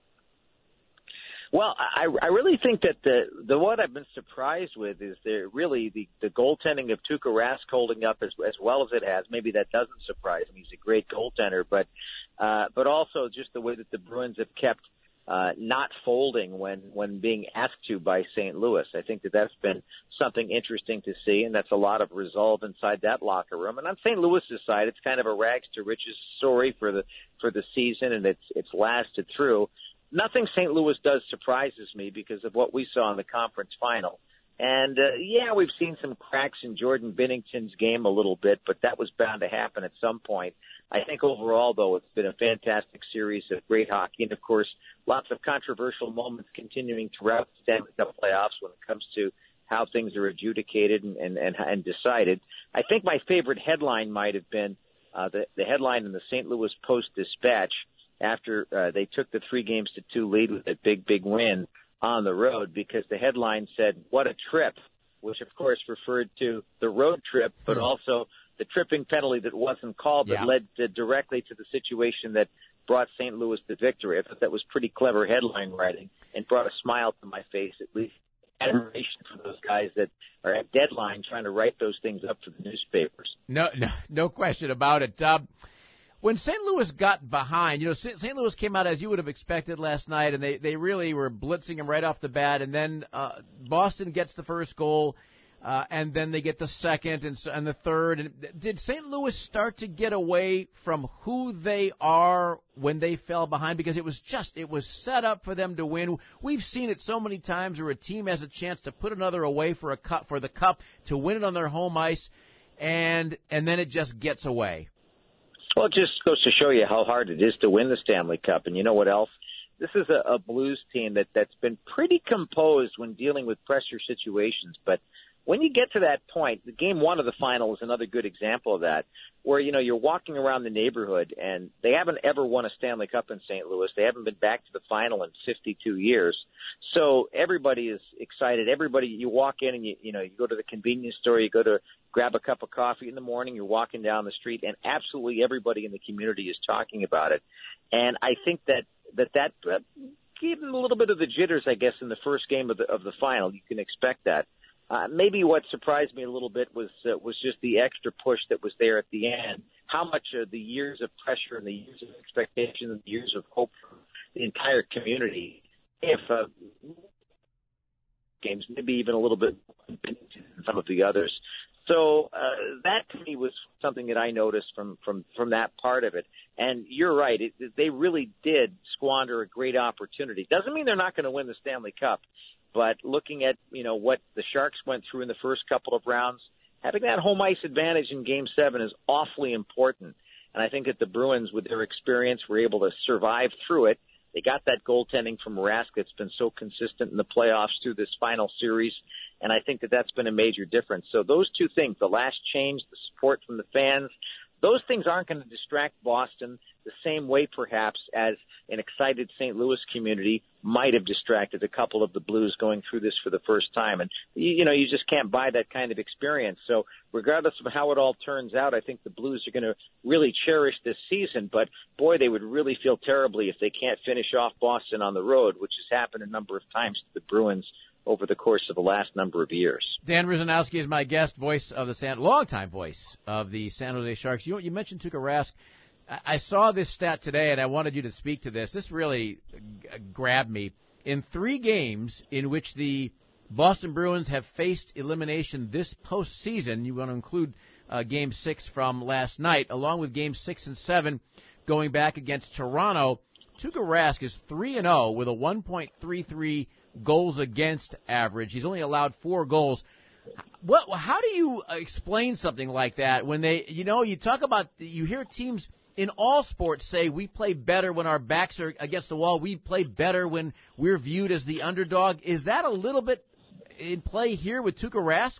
Well, I, I really think that the the what I've been surprised with is the really the, the goaltending of Tuukka Rask holding up as as well as it has. Maybe that doesn't surprise me. He's a great goaltender, but uh, but also just the way that the Bruins have kept uh, not folding when when being asked to by Saint Louis. I think that that's been something interesting to see, and that's a lot of resolve inside that locker room. And on Saint Louis's side, it's kind of a rags to riches story for the for the season, and it's it's lasted through. Nothing Saint Louis does surprises me because of what we saw in the conference final. And, uh, yeah, we've seen some cracks in Jordan Binnington's game a little bit, but that was bound to happen at some point. I think overall, though, it's been a fantastic series of great hockey. And, of course, lots of controversial moments continuing throughout the Stanley Cup playoffs when it comes to how things are adjudicated and, and, and, and decided. I think my favorite headline might have been uh, the, the headline in the Saint Louis Post-Dispatch after uh, they took the three games to two lead with a big, big win on the road, because the headline said, what a trip, which, of course, referred to the road trip, but also the tripping penalty that wasn't called that yeah. led to, directly to the situation that brought Saint Louis the victory. I thought that was pretty clever headline writing and brought a smile to my face, at least admiration for those guys that are at deadline trying to write those things up for the newspapers. No, no, no question about it. Uh, When Saint Louis got behind, you know, Saint Louis came out as you would have expected last night, and they, they really were blitzing him right off the bat. And then uh, Boston gets the first goal, uh, and then they get the second and, and the third. And did Saint Louis start to get away from who they are when they fell behind? Because it was just, it was set up for them to win. We've seen it so many times where a team has a chance to put another away for a cup, for the cup, to win it on their home ice, and and then it just gets away. Well, it just goes to show you how hard it is to win the Stanley Cup. And you know what else? This is a, a Blues team that, that's been pretty composed when dealing with pressure situations. But when you get to that point, the game one of the final is another good example of that, where, you know, you're walking around the neighborhood, and they haven't ever won a Stanley Cup in Saint Louis. They haven't been back to the final in fifty-two years. So everybody is excited. Everybody, you walk in and, you, you know, you go to the convenience store, you go to grab a cup of coffee in the morning, you're walking down the street, and absolutely everybody in the community is talking about it. And I think that that, that uh, gave them a little bit of the jitters, I guess, in the first game of the of the final. You can expect that. Uh, maybe what surprised me a little bit was uh, was just the extra push that was there at the end. How much of the years of pressure and the years of expectation and the years of hope for the entire community, if uh, games, maybe even a little bit than some of the others. So uh, that to me was something that I noticed from, from, from that part of it. And you're right, it, they really did squander a great opportunity. Doesn't mean they're not going to win the Stanley Cup, but looking at, you know, what the Sharks went through in the first couple of rounds, having that home ice advantage in Game seven is awfully important. And I think that the Bruins, with their experience, were able to survive through it. They got that goaltending from Rask that's been so consistent in the playoffs through this final series, and I think that that's been a major difference. So those two things, the last change, the support from the fans, those things aren't going to distract Boston the same way, perhaps, as an excited Saint Louis community might have distracted a couple of the Blues going through this for the first time. And, you, you know, you just can't buy that kind of experience. So regardless of how it all turns out, I think the Blues are going to really cherish this season. But, boy, they would really feel terribly if they can't finish off Boston on the road, which has happened a number of times to the Bruins over the course of the last number of years. Dan Rusanowski is my guest, voice of the San, longtime voice of the San Jose Sharks. You you mentioned Tuukka Rask. I, I saw this stat today, and I wanted you to speak to this. This really g- grabbed me. In three games in which the Boston Bruins have faced elimination this postseason, you want to include uh, Game six from last night, along with Game six and seven going back against Toronto, Tuukka Rask is three and oh with a one point three three goals against average. He's only allowed four goals. What? How do you explain something like that when they, you know, you talk about, you hear teams in all sports say we play better when our backs are against the wall. We play better when we're viewed as the underdog. Is that a little bit in play here with Tuukka Rask?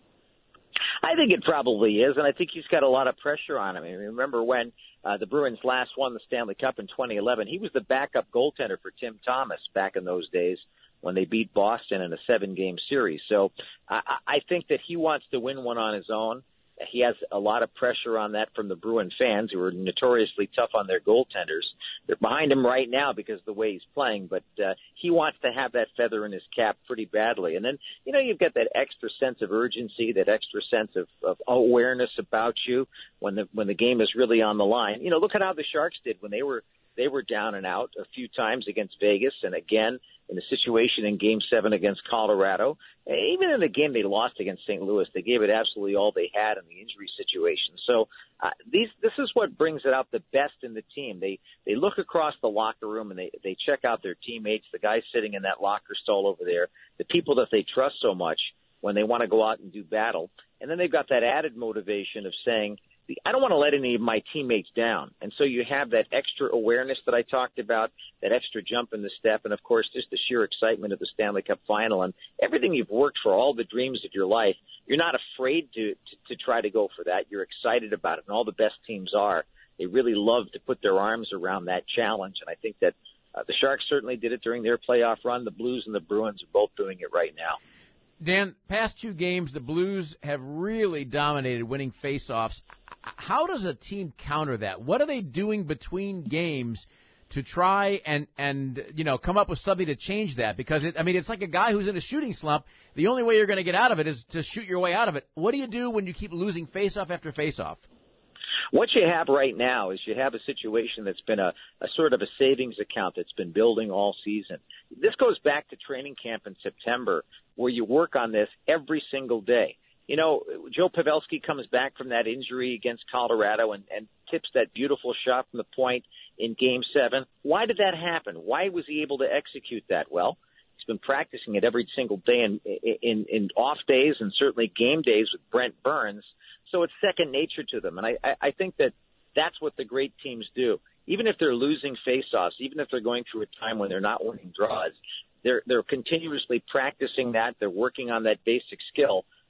I think it probably is, and I think he's got a lot of pressure on him. I mean, remember when uh, the Bruins last won the Stanley Cup in twenty eleven, he was the backup goaltender for Tim Thomas back in those days when they beat Boston in a seven-game series. So I, I think that he wants to win one on his own. He has a lot of pressure on that from the Bruin fans, who are notoriously tough on their goaltenders. They're behind him right now because of the way he's playing, but uh, he wants to have that feather in his cap pretty badly. And then, you know, you've got that extra sense of urgency, that extra sense of, of awareness about you when the when the game is really on the line. You know, look at how the Sharks did when they were they were down and out a few times against Vegas, and again in the situation in Game seven against Colorado. Even in the game they lost against Saint Louis, they gave it absolutely all they had in the injury situation. So uh, these, this is what brings it out the best in the team. They they look across the locker room and they, they check out their teammates, the guys sitting in that locker stall over there, the people that they trust so much when they want to go out and do battle. And then they've got that added motivation of saying, I don't want to let any of my teammates down. And so you have that extra awareness that I talked about, that extra jump in the step, and, of course, just the sheer excitement of the Stanley Cup final. And everything you've worked for, all the dreams of your life, you're not afraid to, to, to try to go for that. You're excited about it, and all the best teams are. They really love to put their arms around that challenge, and I think that uh, the Sharks certainly did it during their playoff run. The Blues and the Bruins are both doing it right now. Dan, past two games, the Blues have really dominated winning faceoffs. How does a team counter that? What are they doing between games to try and, and you know, come up with something to change that? Because, it, I mean, it's like a guy who's in a shooting slump. The only way you're going to get out of it is to shoot your way out of it. What do you do when you keep losing faceoff after faceoff? What you have right now is you have a situation that's been a, a sort of a savings account that's been building all season. This goes back to training camp in September, where you work on this every single day. You know, Joe Pavelski comes back from that injury against Colorado and, and tips that beautiful shot from the point in Game seven. Why did that happen? Why was he able to execute that? Well, he's been practicing it every single day in, in, in off days and certainly game days with Brent Burns. So it's second nature to them. And I, I, I think that that's what the great teams do. Even if they're losing faceoffs, even if they're going through a time when they're not winning draws, they're, they're continuously practicing that. They're working on that basic skill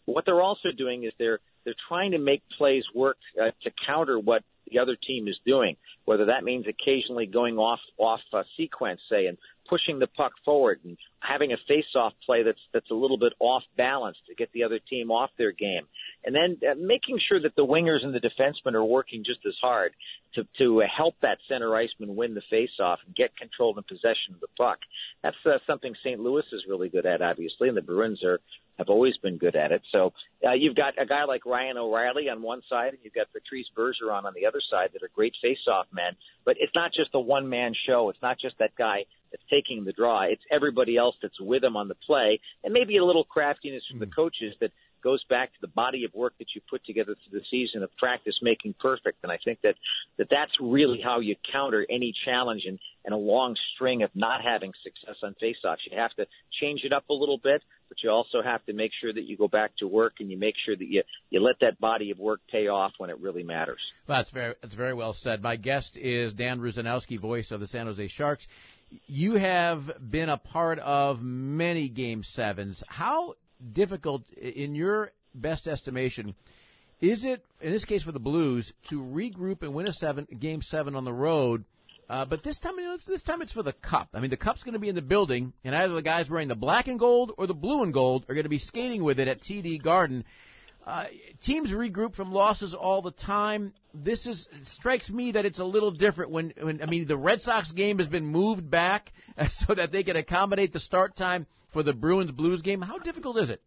What they're also doing is they're they're trying to make plays work uh, to counter what the other team is doing, whether that means occasionally going off off uh, sequence, say, and pushing the puck forward and having a face-off play that's that's a little bit off balance to get the other team off their game. And then uh, making sure that the wingers and the defensemen are working just as hard to, to uh, help that center iceman win the face-off and get control and possession of the puck. That's uh, something Saint Louis is really good at, obviously, and the Bruins are have always been good at it. So uh, you've got a guy like Ryan O'Reilly on one side, and you've got Patrice Bergeron on the other side that are great face-off men. But it's not just a one-man show. It's not just that guy that's taking the draw. It's everybody else that's with him on the play, and maybe a little craftiness from the coaches that goes back to the body of work that you put together through the season of practice making perfect. And I think that, that that's really how you counter any challenge in, in a long string of not having success on faceoffs. You have to change it up a little bit, but you also have to make sure that you go back to work and you make sure that you, you let that body of work pay off when it really matters. Well, that's very, that's very well said. My guest is Dan Rusanowsky, voice of the San Jose Sharks. You have been a part of many Game sevens. How difficult, in your best estimation, is it, in this case for the Blues, to regroup and win a seven, Game seven on the road? Uh, but this time, you know, this time it's for the Cup. I mean, the Cup's going to be in the building, and either the guys wearing the black and gold or the blue and gold are going to be skating with it at T D Garden. Uh, teams regroup from losses all the time. This is it strikes me that it's a little different when, when I mean, the Red Sox game has been moved back so that they can accommodate the start time for the Bruins-Blues game. How difficult is it?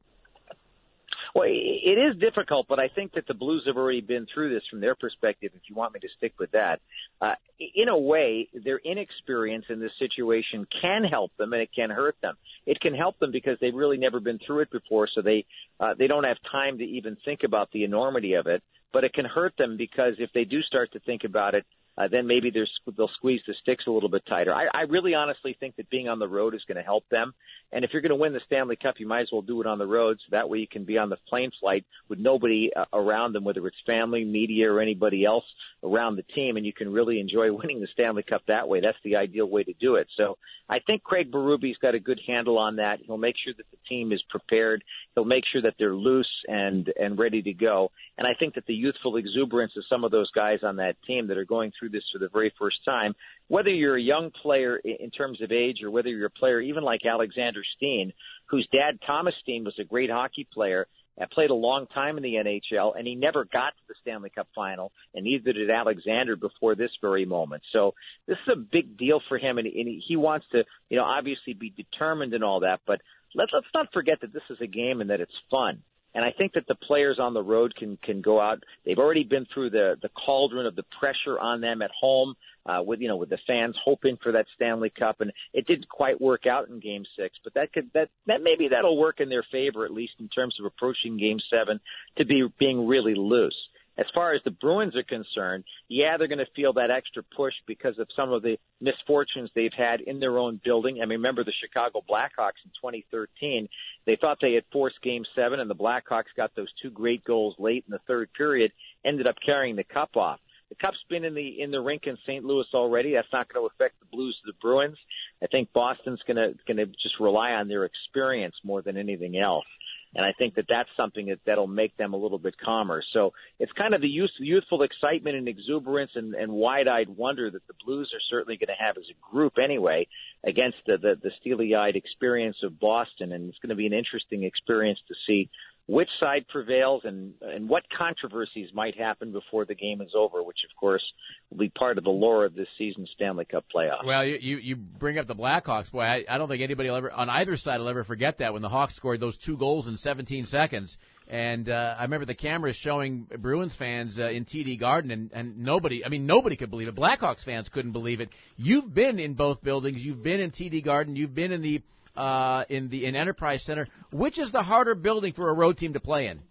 Well, it is difficult, but I think that the Blues have already been through this from their perspective, if you want me to stick with that. Uh, in a way, their inexperience in this situation can help them and it can hurt them. It can help them because they've really never been through it before, so they uh, they don't have time to even think about the enormity of it. But it can hurt them because if they do start to think about it, Uh, then maybe they'll squeeze the sticks a little bit tighter. I, I really honestly think that being on the road is going to help them. And if you're going to win the Stanley Cup, you might as well do it on the road, so that way you can be on the plane flight with nobody uh, around them, whether it's family, media, or anybody else around the team, and you can really enjoy winning the Stanley Cup that way. That's the ideal way to do it. So I think Craig Berube's got a good handle on that. He'll make sure that the team is prepared. He'll make sure that they're loose and, and ready to go. And I think that the youthful exuberance of some of those guys on that team that are going through this for the very first time, whether you're a young player in terms of age or whether you're a player even like Alexander Steen, whose dad, Thomas Steen, was a great hockey player, and played a long time in the N H L, and he never got to the Stanley Cup final, and neither did Alexander before this very moment. So this is a big deal for him, and he, he wants to, you know, obviously be determined and all that, but let's, let's not forget that this is a game and that it's fun. And I think that the players on the road can can go out. They've already been through the the cauldron of the pressure on them at home, uh, with you know with the fans hoping for that Stanley Cup, and it didn't quite work out in Game Six. But that could that that maybe that'll work in their favor, at least in terms of approaching Game Seven, to be being really loose. As far as the Bruins are concerned, yeah, they're going to feel that extra push because of some of the misfortunes they've had in their own building. I mean, remember the Chicago Blackhawks in twenty thirteen. They thought they had forced Game seven, and the Blackhawks got those two great goals late in the third period, ended up carrying the cup off. The cup's been in the in the rink in Saint Louis already. That's not going to affect the Blues or the Bruins. I think Boston's going to going to just rely on their experience more than anything else. And I think that that's something that, that'll make them a little bit calmer. So it's kind of the youth, youthful excitement and exuberance and, and wide-eyed wonder that the Blues are certainly going to have as a group anyway against the, the, the steely-eyed experience of Boston. And it's going to be an interesting experience to see which side prevails and, and what controversies might happen before the game is over, which, of course, will be part of the lore of this season's Stanley Cup playoffs. Well, you, you, you bring up the Blackhawks. Boy, I, I don't think anybody will ever, on either side will ever forget that when the Hawks scored those two goals in seventeen seconds. And uh, I remember the cameras showing Bruins fans uh, in T D Garden, and, and nobody, I mean, nobody could believe it. Blackhawks fans couldn't believe it. You've been in both buildings. You've been in T D Garden. You've been in the Uh, in the in Enterprise Center. Which is the harder building for a road team to play in?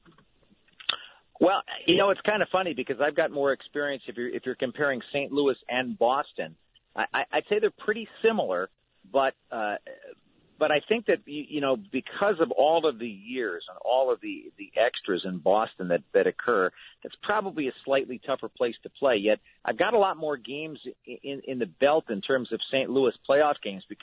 Well, you know, it's kind of funny because I've got more experience if you're if you're comparing Saint Louis and Boston. I, I, I'd say they're pretty similar, but uh, but I think that you, you know because of all of the years and all of the, the extras in Boston that, that occur, that's probably a slightly tougher place to play. Yet I've got a lot more games in, in the belt in terms of Saint Louis playoff games because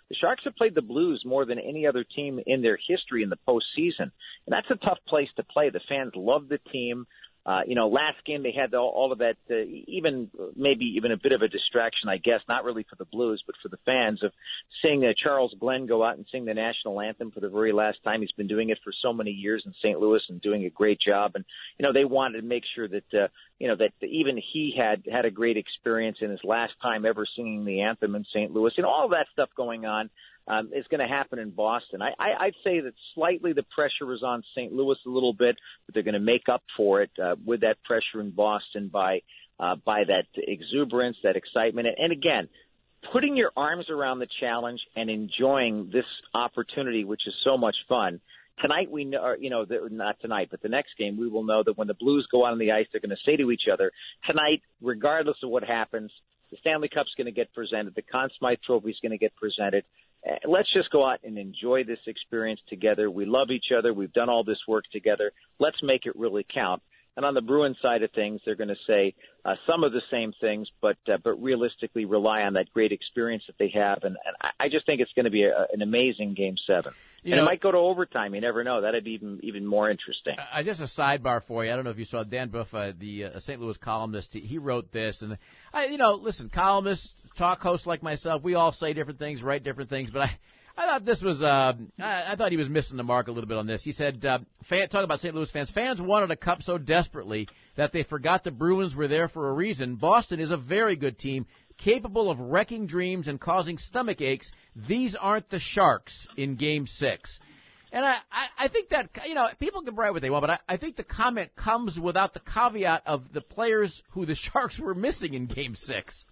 The Sharks have played the Blues more than any other team in their history in the postseason, and that's a tough place to play. The fans love the team. Uh, you know, last game they had all, all of that, uh, even maybe even a bit of a distraction, I guess, not really for the Blues, but for the fans of seeing uh, Charles Glenn go out and sing the national anthem for the very last time. He's been doing it for so many years in Saint Louis and doing a great job. And, you know, they wanted to make sure that, uh, you know, that even he had had a great experience in his last time ever singing the anthem in Saint Louis. And all of that stuff going on. Um, is going to happen in Boston. I, I, I'd say that slightly the pressure is on Saint Louis a little bit, but they're going to make up for it uh, with that pressure in Boston by uh, by that exuberance, that excitement, and, and again, putting your arms around the challenge and enjoying this opportunity, which is so much fun. Tonight we know, or, you know, the, not tonight, but the next game we will know that when the Blues go out on the ice, they're going to say to each other, tonight, regardless of what happens, the Stanley Cup's going to get presented, the Conn Smythe Trophy is going to get presented. Let's just go out and enjoy this experience together. We love each other. We've done all this work together. Let's make it really count. And on the Bruins side of things, they're going to say uh, some of the same things, but uh, but realistically rely on that great experience that they have. And, and I just think it's going to be a, an amazing Game Seven. You and know, it might go to overtime. You never know. That'd be even even more interesting. Uh, just a sidebar for you. I don't know if you saw Dan Buffa, the uh, Saint Louis columnist. He wrote this, and I, you know, listen, columnists, talk hosts like myself, we all say different things, write different things, but I. I thought this was, uh, I, I thought he was missing the mark a little bit on this. He said, uh, fan, talking about Saint Louis fans, fans wanted a cup so desperately that they forgot the Bruins were there for a reason. Boston is a very good team, capable of wrecking dreams and causing stomach aches. These aren't the Sharks in Game Six. And I, I, I think that, you know, people can write what they want, but I, I think the comment comes without the caveat of the players who the Sharks were missing in Game Six.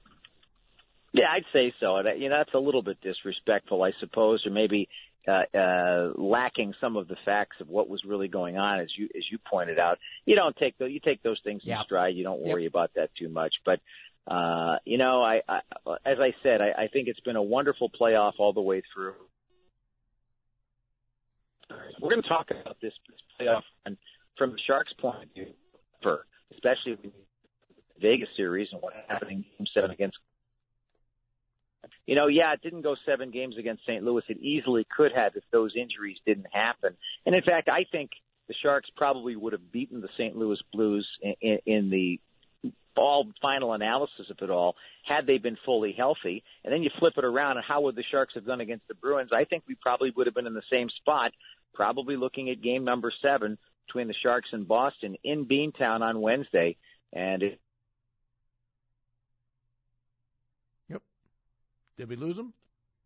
Yeah, I'd say so. And, you know, that's a little bit disrespectful, I suppose, or maybe uh, uh, lacking some of the facts of what was really going on, as you as you pointed out. You don't take those, you take those things in yep. stride. You don't worry yep. about that too much. But uh, you know, I, I as I said, I, I think it's been a wonderful playoff all the way through. We're going to talk about this, this playoff and from the Sharks' point of view, for especially the Vegas series and what happened in Game Seven against. You know, yeah, it didn't go seven games against Saint Louis. It easily could have if those injuries didn't happen. And, in fact, I think the Sharks probably would have beaten the Saint Louis Blues in, in, in the all final analysis of it all had they been fully healthy. And then you flip it around, and how would the Sharks have done against the Bruins? I think we probably would have been in the same spot, probably looking at game number seven between the Sharks and Boston in Beantown on Wednesday. And it Did we lose him?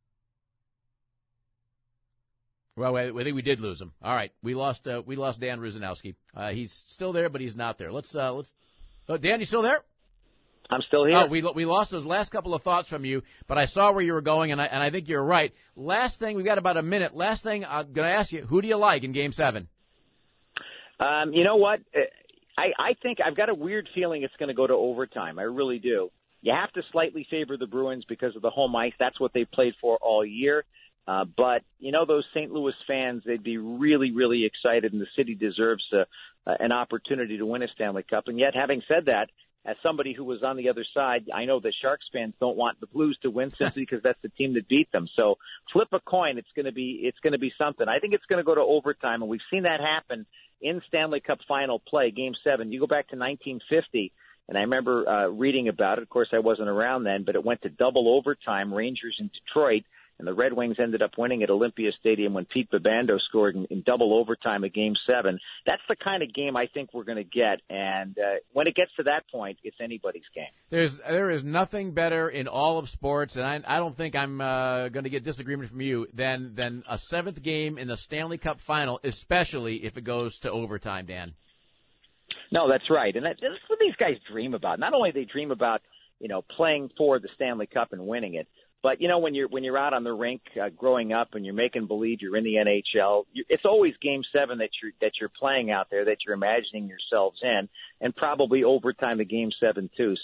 Well, I, I think we did lose him. All right, we lost. Uh, we lost Dan Rusanowski. Uh, he's still there, but he's not there. Let's. Uh, let's. Oh, Dan, you still there? I'm still here. Oh, we we lost those last couple of thoughts from you, but I saw where you were going, and I and I think you're right. Last thing, we've got about a minute. Last thing, I'm going to ask you: who do you like in Game Seven? Um, you know what? I I think I've got a weird feeling it's going to go to overtime. I really do. You have to slightly favor the Bruins because of the home ice. That's what they've played for all year. Uh, but, you know, those Saint Louis fans, they'd be really, really excited, and the city deserves a, uh, an opportunity to win a Stanley Cup. And yet, having said that, as somebody who was on the other side, I know the Sharks fans don't want the Blues to win simply because that's the team that beat them. So flip a coin. It's going to be it's going to be something. I think it's going to go to overtime, and we've seen that happen in Stanley Cup final play, Game seven. You go back to nineteen fifty. And I remember uh, reading about it. Of course, I wasn't around then, but it went to double overtime, Rangers in Detroit, and the Red Wings ended up winning at Olympia Stadium when Pete Babando scored in, in double overtime of Game seven. That's the kind of game I think we're going to get, and uh, when it gets to that point, it's anybody's game. There's There is nothing better in all of sports, and I, I don't think I'm uh, going to get disagreement from you, than, than a seventh game in the Stanley Cup final, especially if it goes to overtime, Dan. No, that's right. And that, that's what these guys dream about. Not only they dream about, you know, playing for the Stanley Cup and winning it, but, you know, when you're when you're out on the rink uh, growing up and you're making believe you're in the N H L, you, it's always Game seven that you're, that you're playing out there, that you're imagining yourselves in, and probably overtime of Game seven, too. So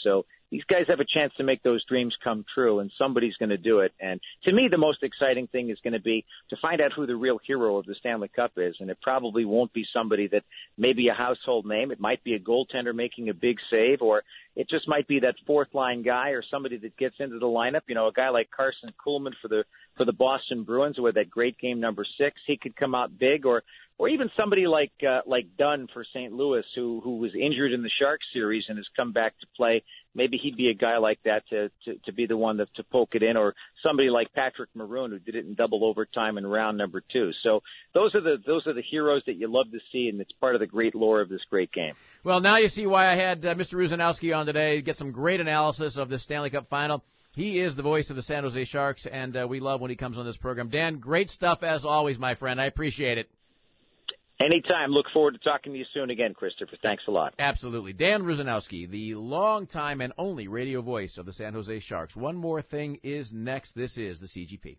these guys have a chance to make those dreams come true, and somebody's going to do it. And to me, the most exciting thing is going to be to find out who the real hero of the Stanley Cup is, and it probably won't be somebody that may be a household name. It might be a goaltender making a big save, or it just might be that fourth-line guy or somebody that gets into the lineup. You know, a guy like Carson Kuhlman for the for the Boston Bruins with that great game number six, he could come out big, or or even somebody like uh, like Dunn for Saint Louis, who who was injured in the Sharks series and has come back to play. Maybe he'd be a guy like that to to, to be the one to, to poke it in, or somebody like Patrick Maroon, who did it in double overtime in round number two. So those are the those are the heroes that you love to see, and it's part of the great lore of this great game. Well, now you see why I had uh, Mister Rusanowski on today to get some great analysis of the Stanley Cup Final. He is the voice of the San Jose Sharks, and uh, we love when he comes on this program. Dan, great stuff as always, my friend. I appreciate it. Anytime. Look forward to talking to you soon again, Christopher. Thanks a lot. Absolutely. Dan Rusanowski, the longtime and only radio voice of the San Jose Sharks. One more thing is next. This is the C G P.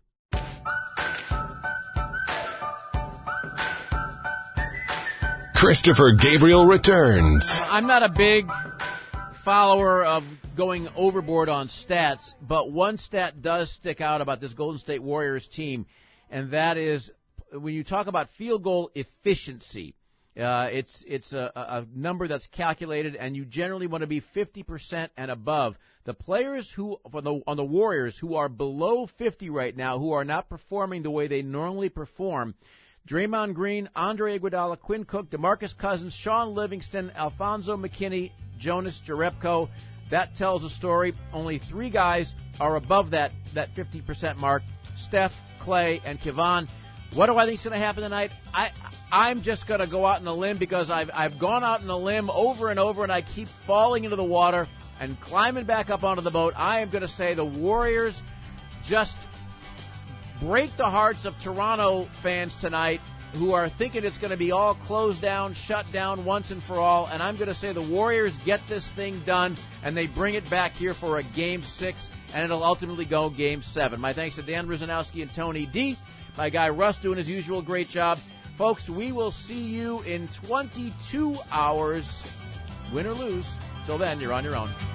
Christopher Gabriel returns. I'm not a big follower of going overboard on stats, but one stat does stick out about this Golden State Warriors team, and that is when you talk about field goal efficiency. Uh, it's it's a, a number that's calculated, and you generally want to be fifty percent and above. The players who for the, on the Warriors who are below fifty right now, who are not performing the way they normally perform, Draymond Green, Andre Iguodala, Quinn Cook, DeMarcus Cousins, Sean Livingston, Alfonso McKinney, Jonas Jerebko. That tells a story. Only three guys are above that, that fifty percent mark, Steph, Clay, and Kevon. What do I think is going to happen tonight? I, I'm just going to go out on a limb because I've, I've gone out on a limb over and over, and I keep falling into the water and climbing back up onto the boat. I am going to say the Warriors just break the hearts of Toronto fans tonight who are thinking it's going to be all closed down, shut down once and for all, and I'm going to say the Warriors get this thing done, and they bring it back here for a Game six, and it'll ultimately go Game seven. My thanks to Dan Rusanowski and Tony D. My guy Russ doing his usual great job. Folks, we will see you in twenty-two hours, win or lose. Till then, you're on your own.